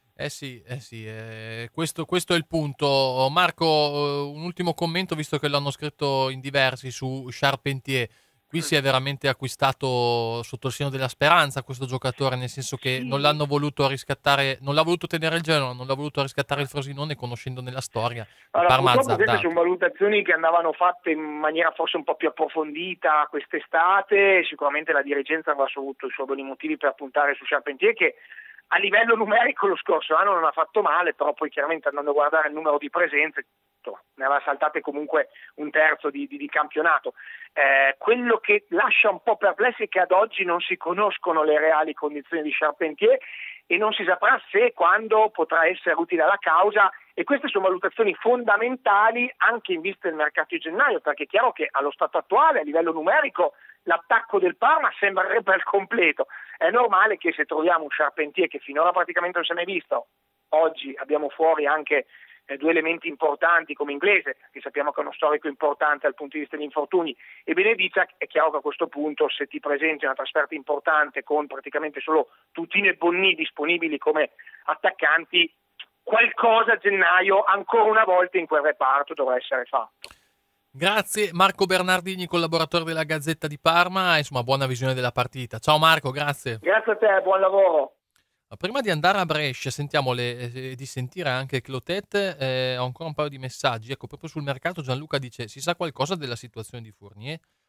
Questo è il punto. Marco, un ultimo commento, visto che l'hanno scritto in diversi su Charpentier. Qui si è veramente acquistato sotto il segno della speranza questo giocatore, nel senso che non l'hanno voluto riscattare, non l'ha voluto tenere il Genoa, non l'ha voluto riscattare il Frosinone, conoscendo nella storia. Allora, purtroppo queste sono valutazioni che andavano fatte in maniera forse un po' più approfondita quest'estate. Sicuramente la dirigenza aveva avuto i suoi buoni motivi per puntare su Charpentier, che a livello numerico lo scorso anno non ha fatto male, però poi chiaramente andando a guardare il numero di presenze ne aveva saltate comunque un terzo di campionato. Quello che lascia un po' perplessi è che ad oggi non si conoscono le reali condizioni di Charpentier e non si saprà se e quando potrà essere utile alla causa, e queste sono valutazioni fondamentali anche in vista del mercato di gennaio, perché è chiaro che allo stato attuale a livello numerico l'attacco del Parma sembrerebbe al completo. È normale che se troviamo un Charpentier che finora praticamente non se n'è visto, oggi abbiamo fuori anche 2 elementi importanti come Inglese, che sappiamo che è uno storico importante dal punto di vista degli infortuni, e Benedica, è chiaro che a questo punto se ti presenti una trasferta importante con praticamente solo Tutino e Bonni disponibili come attaccanti, qualcosa a gennaio ancora una volta in quel reparto dovrà essere fatto. Grazie Marco Bernardini, collaboratore della Gazzetta di Parma, insomma buona visione della partita. Ciao Marco, grazie. Grazie a te, buon lavoro. Prima di andare a Brescia, di sentire anche Clotet, ho ancora un paio di messaggi. Ecco, proprio sul mercato Gianluca dice: si sa qualcosa della situazione di Fournier?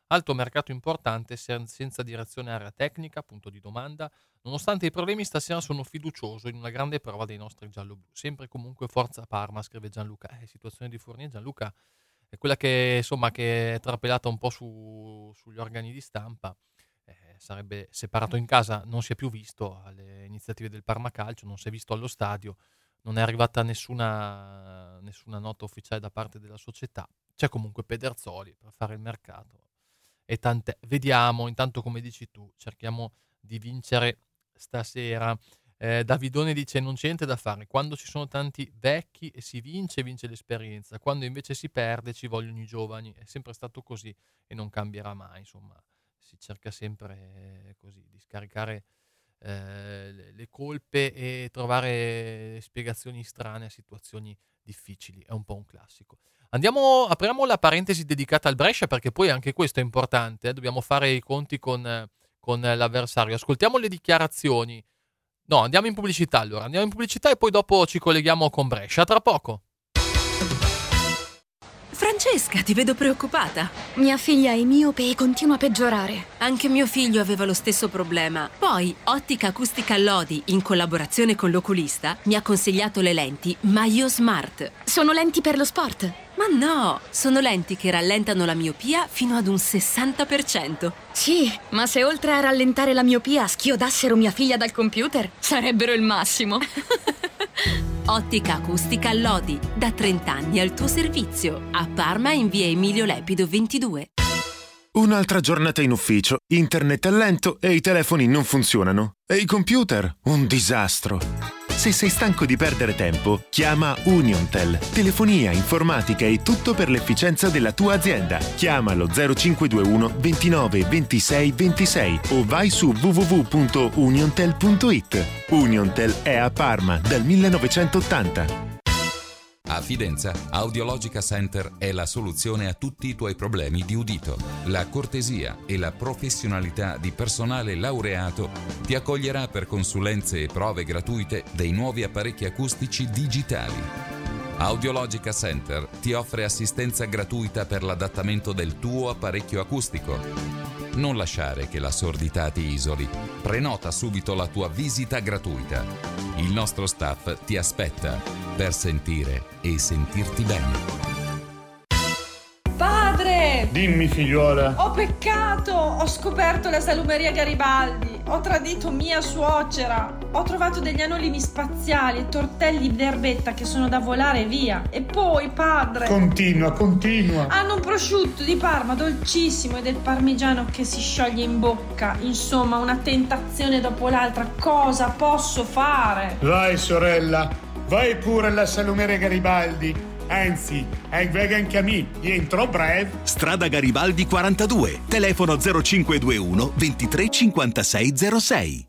Alto mercato importante senza direzione area tecnica, punto di domanda. Nonostante i problemi stasera sono fiducioso in una grande prova dei nostri gialloblu. Sempre comunque forza Parma, scrive Gianluca. Situazione di Fournier, Gianluca, è quella che insomma che è trapelata un po' sugli organi di stampa. Sarebbe separato in casa, non si è più visto alle iniziative del Parma Calcio, non si è visto allo stadio, non è arrivata nessuna nota ufficiale da parte della società. C'è comunque Pederzoli per fare il mercato e tant'è. Vediamo, intanto come dici tu, cerchiamo di vincere stasera. Davidone dice non c'è niente da fare, quando ci sono tanti vecchi e si vince l'esperienza, quando invece si perde ci vogliono i giovani, è sempre stato così e non cambierà mai, insomma si cerca sempre così di scaricare le colpe e trovare spiegazioni strane a situazioni difficili, è un po' un classico. Apriamo la parentesi dedicata al Brescia, perché poi anche questo è importante, dobbiamo fare i conti con l'avversario. Ascoltiamo le dichiarazioni. No, andiamo in pubblicità allora, e poi dopo ci colleghiamo con Brescia, tra poco. Francesca, ti vedo preoccupata. Mia figlia è miope e continua a peggiorare. Anche mio figlio aveva lo stesso problema. Poi, Ottica Acustica Lodi, in collaborazione con l'oculista, mi ha consigliato le lenti Maio Smart. Sono lenti per lo sport? Ma no, sono lenti che rallentano la miopia fino ad un 60%. Sì, ma se oltre a rallentare la miopia schiodassero mia figlia dal computer, sarebbero il massimo. Ottica Acustica Lodi, da 30 anni al tuo servizio. A Parma in via Emilio Lepido 22. Un'altra giornata in ufficio, internet è lento e i telefoni non funzionano. E i computer? Un disastro. Se sei stanco di perdere tempo, chiama Uniontel. Telefonia, informatica e tutto per l'efficienza della tua azienda. Chiamalo 0521 29 26 26 o vai su www.uniontel.it. Uniontel è a Parma dal 1980. A Fidenza, Audiologica Center è la soluzione a tutti i tuoi problemi di udito. La cortesia e la professionalità di personale laureato ti accoglierà per consulenze e prove gratuite dei nuovi apparecchi acustici digitali. Audiologica Center ti offre assistenza gratuita per l'adattamento del tuo apparecchio acustico. Non lasciare che la sordità ti isoli. Prenota subito la tua visita gratuita. Il nostro staff ti aspetta per sentire e sentirti bene. Padre! Dimmi, figliuola. Ho peccato! Ho scoperto la salumeria Garibaldi. Ho tradito mia suocera. Ho trovato degli anolini spaziali e tortelli d'erbetta che sono da volare via. E poi, padre... Continua. Hanno un prosciutto di Parma dolcissimo e del parmigiano che si scioglie in bocca. Insomma, una tentazione dopo l'altra. Cosa posso fare? Vai, sorella. Vai pure alla salumeria Garibaldi. Anzi, venga anche a me, entro breve. Strada Garibaldi 42, telefono 0521 23 56 06.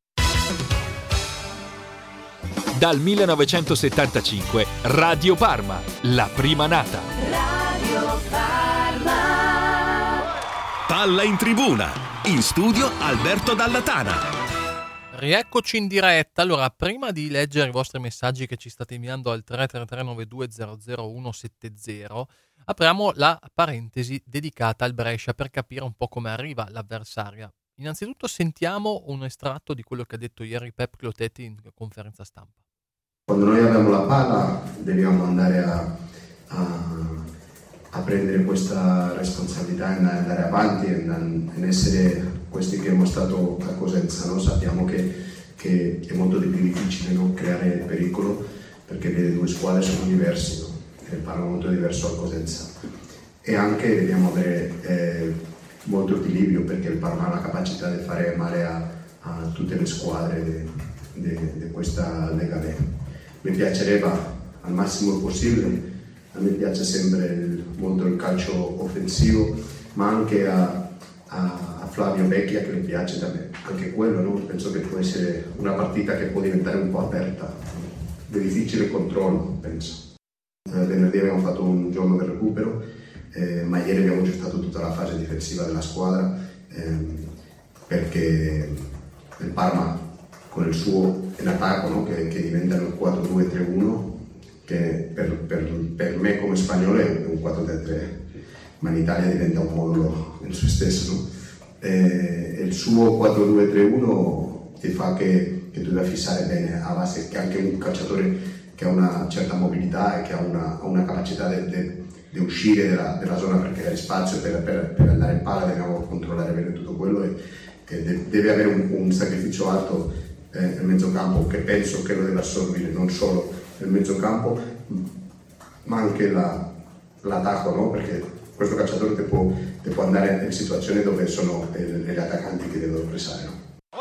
Dal 1975 Radio Parma, la prima nata. Radio Parma. Palla in tribuna, in studio Alberto Dallatana. Rieccoci in diretta. Allora, prima di leggere i vostri messaggi che ci state inviando al 333-9200-170, apriamo la parentesi dedicata al Brescia per capire un po' come arriva l'avversaria. Innanzitutto sentiamo un estratto di quello che ha detto ieri Pep Clotetti in conferenza stampa. Quando noi abbiamo la palla dobbiamo andare a prendere questa responsabilità e andare avanti e essere questi che abbiamo stato a Cosenza, no? Sappiamo che è molto più difficile, no? Creare pericolo perché le due squadre sono diverse, no? Il Parma è molto diverso al Cosenza e anche dobbiamo avere molto equilibrio perché il Parma ha la capacità di fare male a tutte le squadre di questa Lega B. Mi piacerebbe al massimo possibile. A me piace sempre molto il calcio offensivo, ma anche a Flavio Vecchia che mi piace anche quello, no? Penso che può essere una partita che può diventare un po' aperta, di difficile controllo, penso. Venerdì abbiamo fatto un giorno di recupero, ma ieri abbiamo gestato tutta la fase difensiva della squadra perché il Parma con il suo in attacco, no? che diventa il 4-2-3-1, che per me come spagnolo è un 4-3-3 ma in Italia diventa un modulo in se stesso, no? E il suo 4-2-3-1 ti fa che tu devi fissare bene a base che anche un calciatore che ha una certa mobilità e che ha una capacità di uscire della zona per creare spazio, per andare in palla, dobbiamo controllare bene tutto quello e deve avere un sacrificio alto nel mezzocampo, che penso che lo deve assorbire non solo nel mezzocampo ma anche l'attacco, no? Perché questo calciatore ti può andare in situazioni dove sono gli attaccanti che devono pressare, no?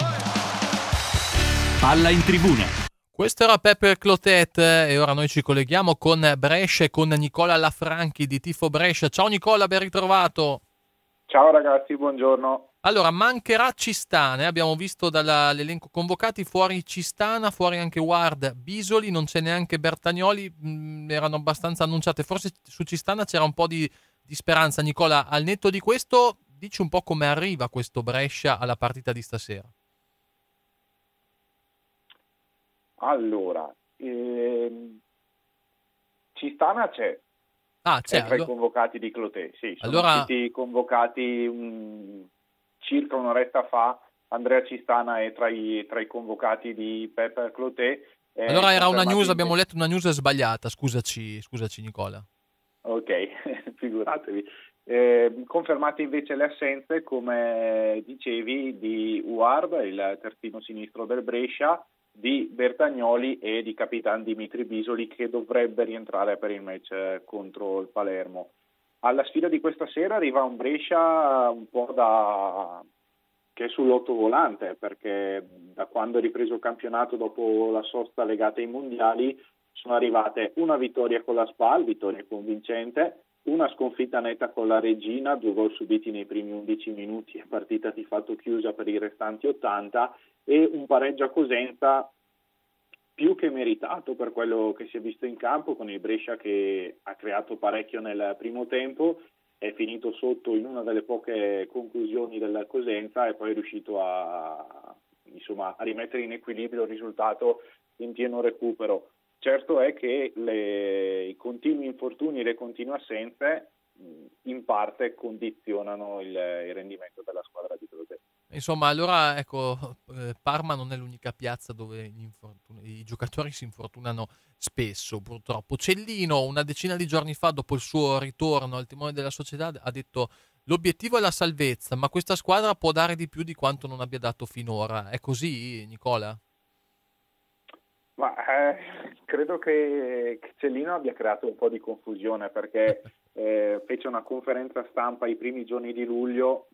Palla in tribuna. Questo era Peppe Clotet e ora noi ci colleghiamo con Brescia e con Nicola Lafranchi di Tifo Brescia. Ciao Nicola, ben ritrovato. Ciao ragazzi, buongiorno. Allora, mancherà Cistana, abbiamo visto dall'elenco convocati fuori Cistana, fuori anche Ward, Bisoli, non c'è neanche Bertagnoli, erano abbastanza annunciate. Forse su Cistana c'era un po' di speranza. Nicola, al netto di questo, dici un po' come arriva questo Brescia alla partita di stasera. Allora, Cistana c'è. C'è tra i convocati di Clotet, sì, sono stati convocati circa un'oretta fa. Andrea Cistana è tra i convocati di Peppe Clotet. Allora era una news, abbiamo letto una news sbagliata, scusaci Nicola. Ok, figuratevi. Confermate invece le assenze, come dicevi, di Uard, il terzino sinistro del Brescia, di Bertagnoli e di capitan Dimitri Bisoli, che dovrebbe rientrare per il match contro il Palermo. Alla sfida di questa sera arriva un Brescia un po' che è sull'ottovolante, perché da quando è ripreso il campionato dopo la sosta legata ai mondiali sono arrivate una vittoria con la SPAL, vittoria convincente, una sconfitta netta con la Regina, 2 gol subiti nei primi 11 minuti e partita di fatto chiusa per i restanti 80, e un pareggio a Cosenza più che meritato per quello che si è visto in campo, con il Brescia che ha creato parecchio nel primo tempo, è finito sotto in una delle poche conclusioni del Cosenza e poi è riuscito a rimettere in equilibrio il risultato in pieno recupero. Certo è che i continui infortuni e le continue assenze in parte condizionano il rendimento della squadra di Clotet. Insomma, allora ecco, Parma non è l'unica piazza dove i giocatori si infortunano spesso, purtroppo. Cellino, una decina di giorni fa, dopo il suo ritorno al timone della società, ha detto: l'obiettivo è la salvezza, ma questa squadra può dare di più di quanto non abbia dato finora. È così, Nicola? Ma credo che Cellino abbia creato un po' di confusione, perché fece una conferenza stampa i primi giorni di luglio,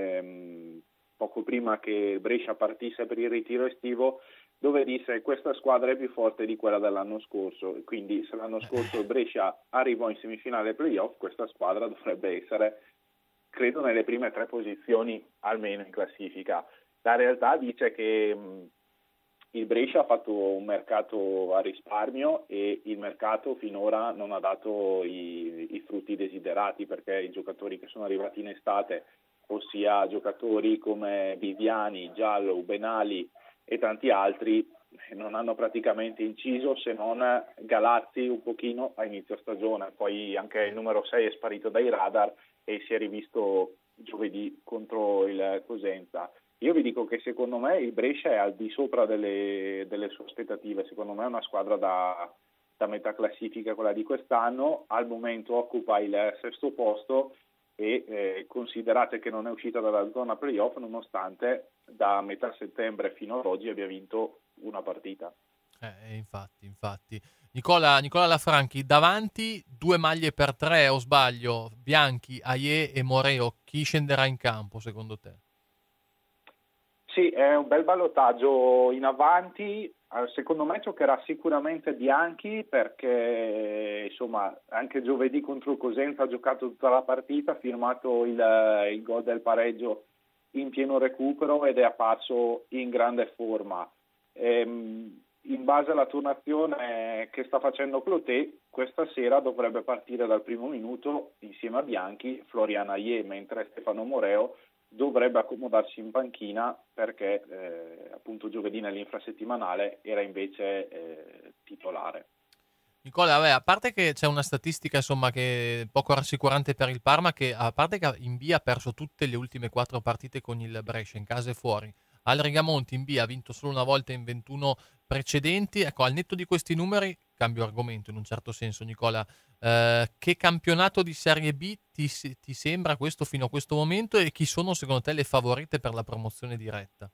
poco prima che Brescia partisse per il ritiro estivo, dove disse: questa squadra è più forte di quella dell'anno scorso, quindi se l'anno scorso Brescia arrivò in semifinale playoff, questa squadra dovrebbe essere, credo, nelle prime 3 posizioni almeno in classifica. La realtà dice che il Brescia ha fatto un mercato a risparmio e il mercato finora non ha dato i frutti desiderati, perché i giocatori che sono arrivati in estate, ossia giocatori come Viviani, Giallo, Benali e tanti altri, non hanno praticamente inciso, se non Galazzi un pochino a inizio stagione. Poi anche il numero 6 è sparito dai radar e si è rivisto giovedì contro il Cosenza. Io vi dico che secondo me il Brescia è al di sopra delle sue aspettative. Secondo me è una squadra da metà classifica, quella di quest'anno. Al momento occupa il 6° posto e considerate che non è uscita dalla zona playoff, nonostante da metà settembre fino ad oggi abbia vinto una partita. Infatti. Nicola Lafranchi, davanti 2 maglie per 3, o sbaglio? Bianchi, Aie e Moreo. Chi scenderà in campo secondo te? Sì, è un bel ballottaggio in avanti. Secondo me giocherà sicuramente Bianchi, perché insomma anche giovedì contro il Cosenza ha giocato tutta la partita, ha firmato il gol del pareggio in pieno recupero ed è apparso in grande forma. In base alla turnazione che sta facendo Clotet, questa sera dovrebbe partire dal primo minuto insieme a Bianchi Florian Aie, mentre Stefano Moreo dovrebbe accomodarsi in panchina, perché appunto giovedì nell'infrasettimanale era invece titolare. Nicola, vabbè, a parte che c'è una statistica insomma che è poco rassicurante per il Parma, che a parte che in B ha perso tutte le ultime 4 partite con il Brescia, in casa e fuori. Al Rigamonti in B ha vinto solo una volta in 21 precedenti. Ecco, al netto di questi numeri, cambio argomento in un certo senso, Nicola, che campionato di Serie B ti sembra questo fino a questo momento e chi sono secondo te le favorite per la promozione diretta?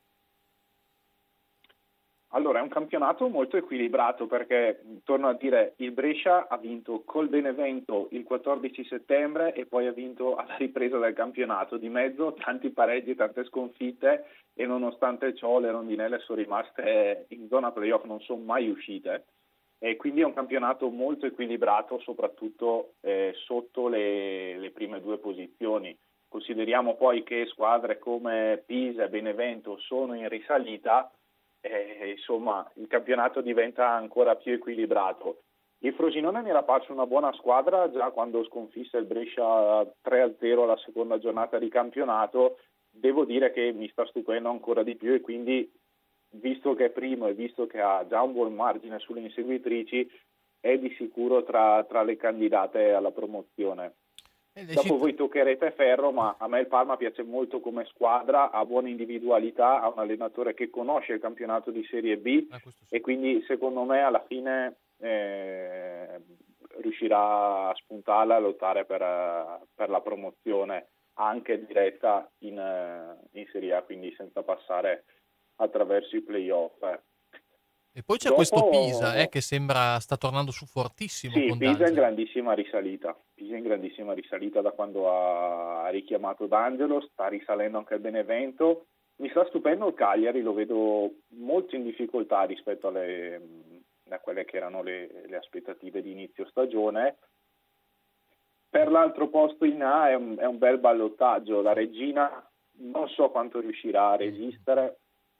Allora, è un campionato molto equilibrato perché, torno a dire, il Brescia ha vinto col Benevento il 14 settembre e poi ha vinto alla ripresa del campionato. Di mezzo tanti pareggi, tante sconfitte e nonostante ciò le rondinelle sono rimaste in zona playoff, non sono mai uscite. E quindi è un campionato molto equilibrato, soprattutto sotto le prime 2 posizioni. Consideriamo poi che squadre come Pisa e Benevento sono in risalita. Insomma, il campionato diventa ancora più equilibrato. Il Frosinone mi era parso una buona squadra già quando sconfisse il Brescia 3-0 alla seconda giornata di campionato. Devo dire che mi sta stupendo ancora di più e quindi, visto che è primo e visto che ha già un buon margine sulle inseguitrici, è di sicuro tra le candidate alla promozione. Dopo voi toccherete ferro, ma a me il Parma piace molto come squadra, ha buone individualità, ha un allenatore che conosce il campionato di Serie B e quindi secondo me alla fine riuscirà a spuntarla e a lottare per la promozione anche diretta in Serie A, quindi senza passare attraverso i playoff. E poi c'è questo Pisa che sembra sta tornando su fortissimo. Sì, con Pisa D'Angelo. in grandissima risalita da quando ha richiamato D'Angelo, sta risalendo anche il Benevento. Mi sta stupendo il Cagliari, lo vedo molto in difficoltà rispetto a quelle che erano le aspettative di inizio stagione. Per l'altro posto in A è un bel ballottaggio. La Regina non so quanto riuscirà a resistere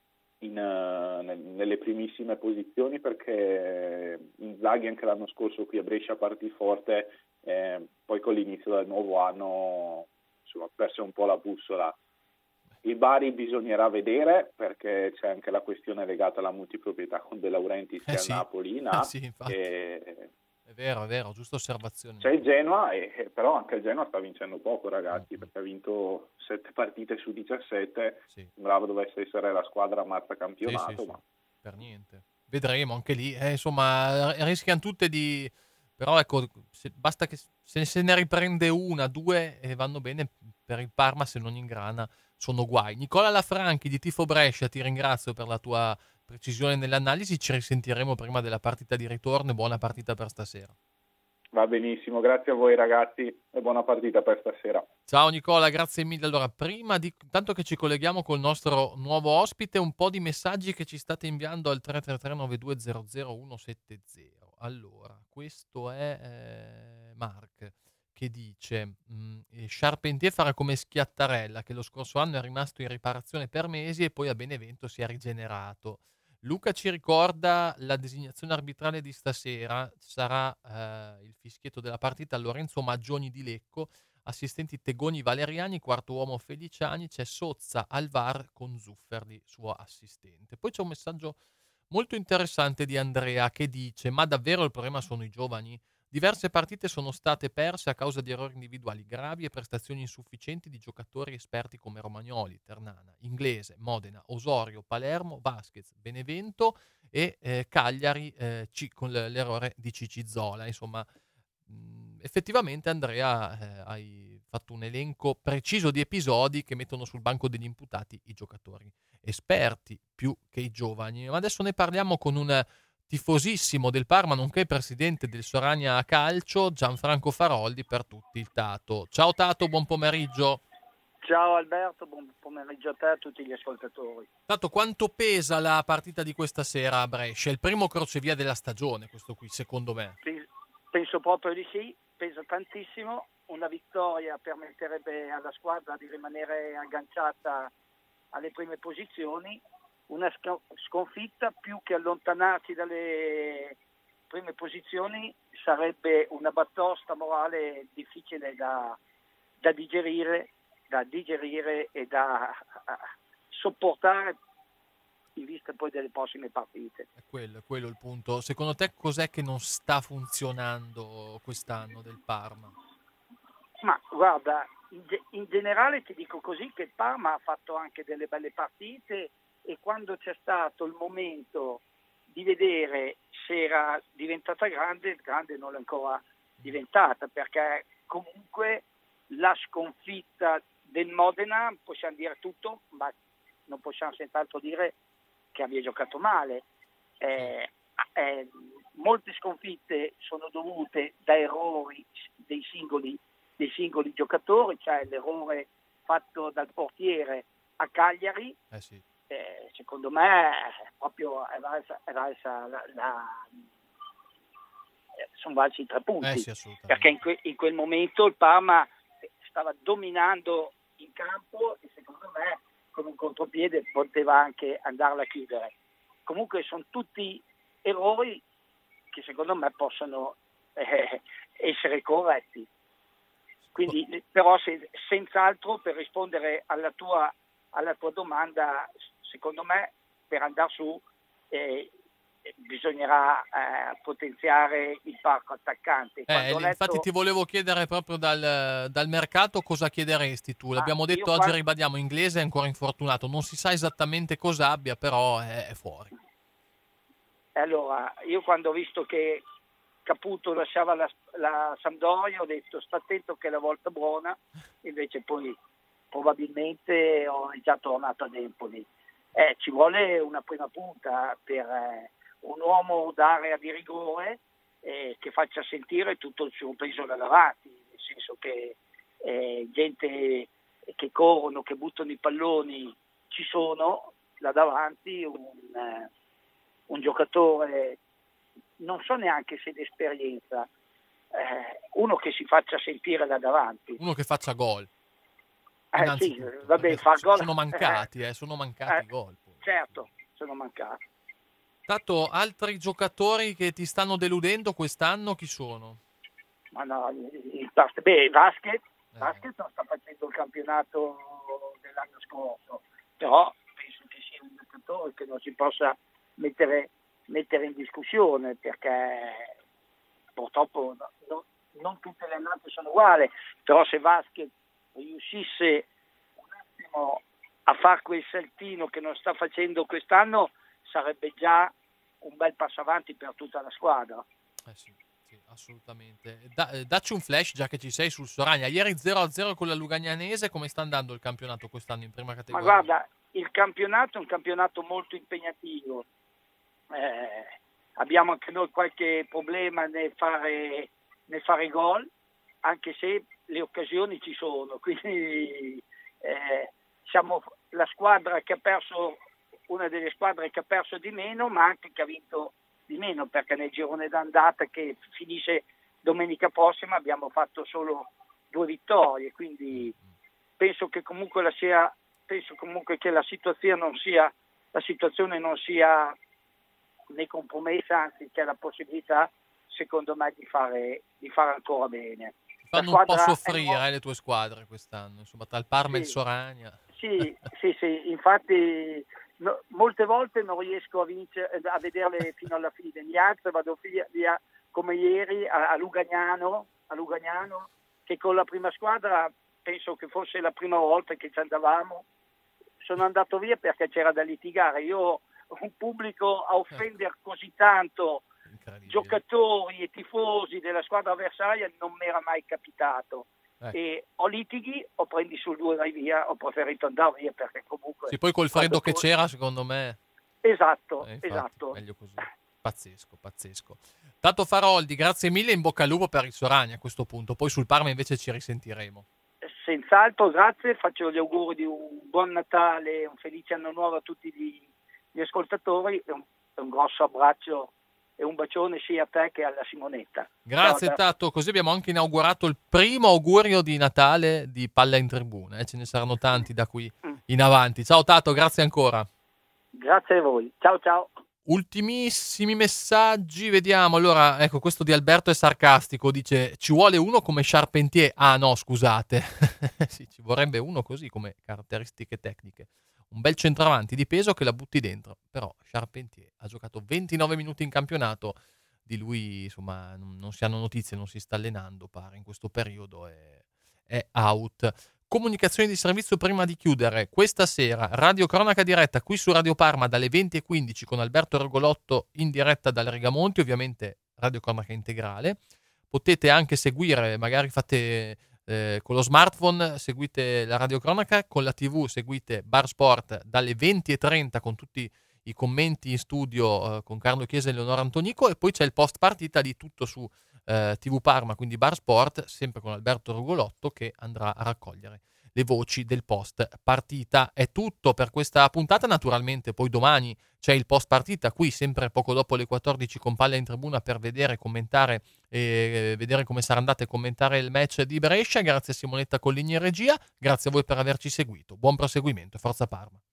nelle primissime posizioni perché Inzaghi anche l'anno scorso qui a Brescia partì forte, poi con l'inizio del nuovo anno insomma, perse un po' la bussola. Il Bari bisognerà vedere perché c'è anche la questione legata alla multiproprietà con De Laurentiis che sì. al Napoli in A. Sì, infatti. È vero, giusta osservazione. C'è il Genoa, però anche il Genoa sta vincendo poco, ragazzi, perché ha vinto 7 partite su 17. Sembrava dovesse essere la squadra mazza campionato, ma per niente. Vedremo anche lì. Insomma, rischiano tutte di... Però ecco, basta che se ne riprende 1, 2 e vanno bene per il Parma, se non ingrana sono guai. Nicola Lafranchi di Tifo Brescia, ti ringrazio per la tua precisione nell'analisi, ci risentiremo prima della partita di ritorno e buona partita per stasera. Va benissimo, grazie a voi ragazzi e buona partita per stasera. Ciao Nicola, grazie mille. Allora, prima di tanto che ci colleghiamo col nostro nuovo ospite, un po' di messaggi che ci state inviando al 333-9200-170. Allora, questo è Mark che dice Charpentier farà come Schiattarella che lo scorso anno è rimasto in riparazione per mesi e poi a Benevento si è rigenerato. Luca ci ricorda la designazione arbitrale di stasera, sarà il fischietto della partita Lorenzo Maggioni di Lecco, assistenti Tegoni Valeriani, quarto uomo Feliciani, c'è Sozza al VAR con Zufferli, suo assistente. Poi c'è un messaggio molto interessante di Andrea che dice ma davvero il problema sono i giovani? Diverse partite sono state perse a causa di errori individuali gravi e prestazioni insufficienti di giocatori esperti come Romagnoli, Ternana, Inglese, Modena, Osorio, Palermo, Vasquez, Benevento e Cagliari con l'errore di Cicizzola. Insomma, effettivamente Andrea hai fatto un elenco preciso di episodi che mettono sul banco degli imputati i giocatori esperti più che i giovani. Ma adesso ne parliamo con un tifosissimo del Parma, nonché presidente del Soragna Calcio, Gianfranco Faroldi, per tutti il Tato. Ciao Tato, buon pomeriggio. Ciao Alberto, buon pomeriggio a te e a tutti gli ascoltatori. Tato, quanto pesa la partita di questa sera a Brescia? È il primo crocevia della stagione, questo qui, secondo me. Penso proprio di sì, pesa tantissimo. Una vittoria permetterebbe alla squadra di rimanere agganciata alle prime posizioni. Una sconfitta, più che allontanarsi dalle prime posizioni, sarebbe una batosta morale difficile da digerire e da sopportare in vista poi delle prossime partite. È quello il punto. Secondo te cos'è che non sta funzionando quest'anno del Parma? Ma guarda, in generale ti dico così, che il Parma ha fatto anche delle belle partite, e quando c'è stato il momento di vedere se era diventata grande non è ancora diventata, perché comunque la sconfitta del Modena, possiamo dire tutto, ma non possiamo senz'altro dire che abbia giocato male. Molte sconfitte sono dovute da errori dei singoli giocatori, cioè l'errore fatto dal portiere a Cagliari. Secondo me proprio sono valsi 3 punti, perché in quel momento il Parma stava dominando in campo e secondo me con un contropiede poteva anche andarla a chiudere. Comunque sono tutti errori che secondo me possono essere corretti. Quindi, però senz'altro, per rispondere alla tua domanda, secondo me per andare su bisognerà potenziare il parco attaccante. Infatti ti volevo chiedere proprio dal mercato cosa chiederesti tu. L'abbiamo detto oggi, ribadiamo, Inglese è ancora infortunato, non si sa esattamente cosa abbia, però è fuori. Allora, io quando ho visto che Caputo lasciava la Sampdoria ho detto sta attento che è la volta buona, invece poi probabilmente è già tornato ad Empoli. Ci vuole una prima punta per un uomo d'area di rigore che faccia sentire tutto il suo peso da davanti, nel senso che gente che corrono, che buttano i palloni ci sono là davanti, un giocatore, non so neanche se d'esperienza, uno che si faccia sentire da davanti, uno che faccia gol. Sì, vabbè, far gol sono mancati i gol. Certo, sono mancati. Tato, altri giocatori che ti stanno deludendo quest'anno chi sono? Ma no, Vasquez non sta facendo il campionato dell'anno scorso, però penso che sia un giocatore che non si possa mettere in discussione, perché purtroppo non tutte le annate sono uguali, però se Vasquez riuscisse un attimo a fare quel saltino che non sta facendo quest'anno, sarebbe già un bel passo avanti per tutta la squadra. Sì, assolutamente. Dacci un flash, già che ci sei, sul Soragna. Ieri 0-0 con la Lugagnanese, come sta andando il campionato quest'anno in prima categoria? Ma guarda, il campionato è un campionato molto impegnativo. Abbiamo anche noi qualche problema nel fare gol, anche se le occasioni ci sono, quindi siamo la squadra che ha perso, una delle squadre che ha perso di meno, ma anche che ha vinto di meno, perché nel girone d'andata che finisce domenica prossima abbiamo fatto solo 2 vittorie, quindi penso che comunque che la situazione non sia né compromessa, anzi c'è la possibilità secondo me di fare ancora bene. Fanno un po' soffrire le tue squadre quest'anno, insomma, tra il Parma e il Soragna. Sì, infatti molte volte non riesco a vederle fino alla fine, mi alzo e vado via come ieri a Lugagnano, che con la prima squadra penso che fosse la prima volta che ci andavamo, sono andato via perché c'era da litigare. Io un pubblico a offendere così tanto giocatori e tifosi della squadra avversaria non mi era mai capitato. E o litighi o prendi sul 2 e vai via, ho preferito andare via perché comunque poi col freddo che c'era, secondo me esatto. Meglio così. Pazzesco. Tato Faroldi, grazie mille, in bocca al lupo per il Soragna a questo punto, poi sul Parma invece ci risentiremo. Senz'altro, grazie, faccio gli auguri di un buon Natale, un felice anno nuovo a tutti gli ascoltatori e un grosso abbraccio e un bacione sia a te che alla Simonetta. Grazie. Ciao, Tato, così abbiamo anche inaugurato il primo augurio di Natale di Palla in Tribuna, ce ne saranno tanti da qui in avanti. Ciao Tato, grazie ancora. Grazie a voi, ciao. Ultimissimi messaggi, vediamo. Allora, ecco, questo di Alberto è sarcastico, dice ci vuole uno come Charpentier. Ah no, scusate. Sì, ci vorrebbe uno così come caratteristiche tecniche. un bel centravanti di peso che la butti dentro. Però Charpentier ha giocato 29 minuti in campionato, di lui insomma non si hanno notizie, non si sta allenando, pare in questo periodo, è out. Comunicazioni di servizio prima di chiudere: questa sera radio cronaca diretta qui su Radio Parma dalle 20:15 con Alberto Regolotto in diretta dal Rigamonti, ovviamente radio cronaca integrale. Potete anche seguire, magari fate con lo smartphone, seguite la radiocronaca, con la TV seguite Bar Sport dalle 20:30 con tutti i commenti in studio con Carlo Chiesa e Leonora Antonico, e poi c'è il post partita di tutto su TV Parma, quindi Bar Sport, sempre con Alberto Rugolotto che andrà a raccogliere le voci del post partita. È tutto per questa puntata, naturalmente poi domani c'è il post partita qui sempre poco dopo le 14 con Palla in Tribuna per vedere, commentare e vedere come sarà andata e commentare il match di Brescia. Grazie a Simonetta Colligni in regia, grazie a voi per averci seguito, buon proseguimento, forza Parma.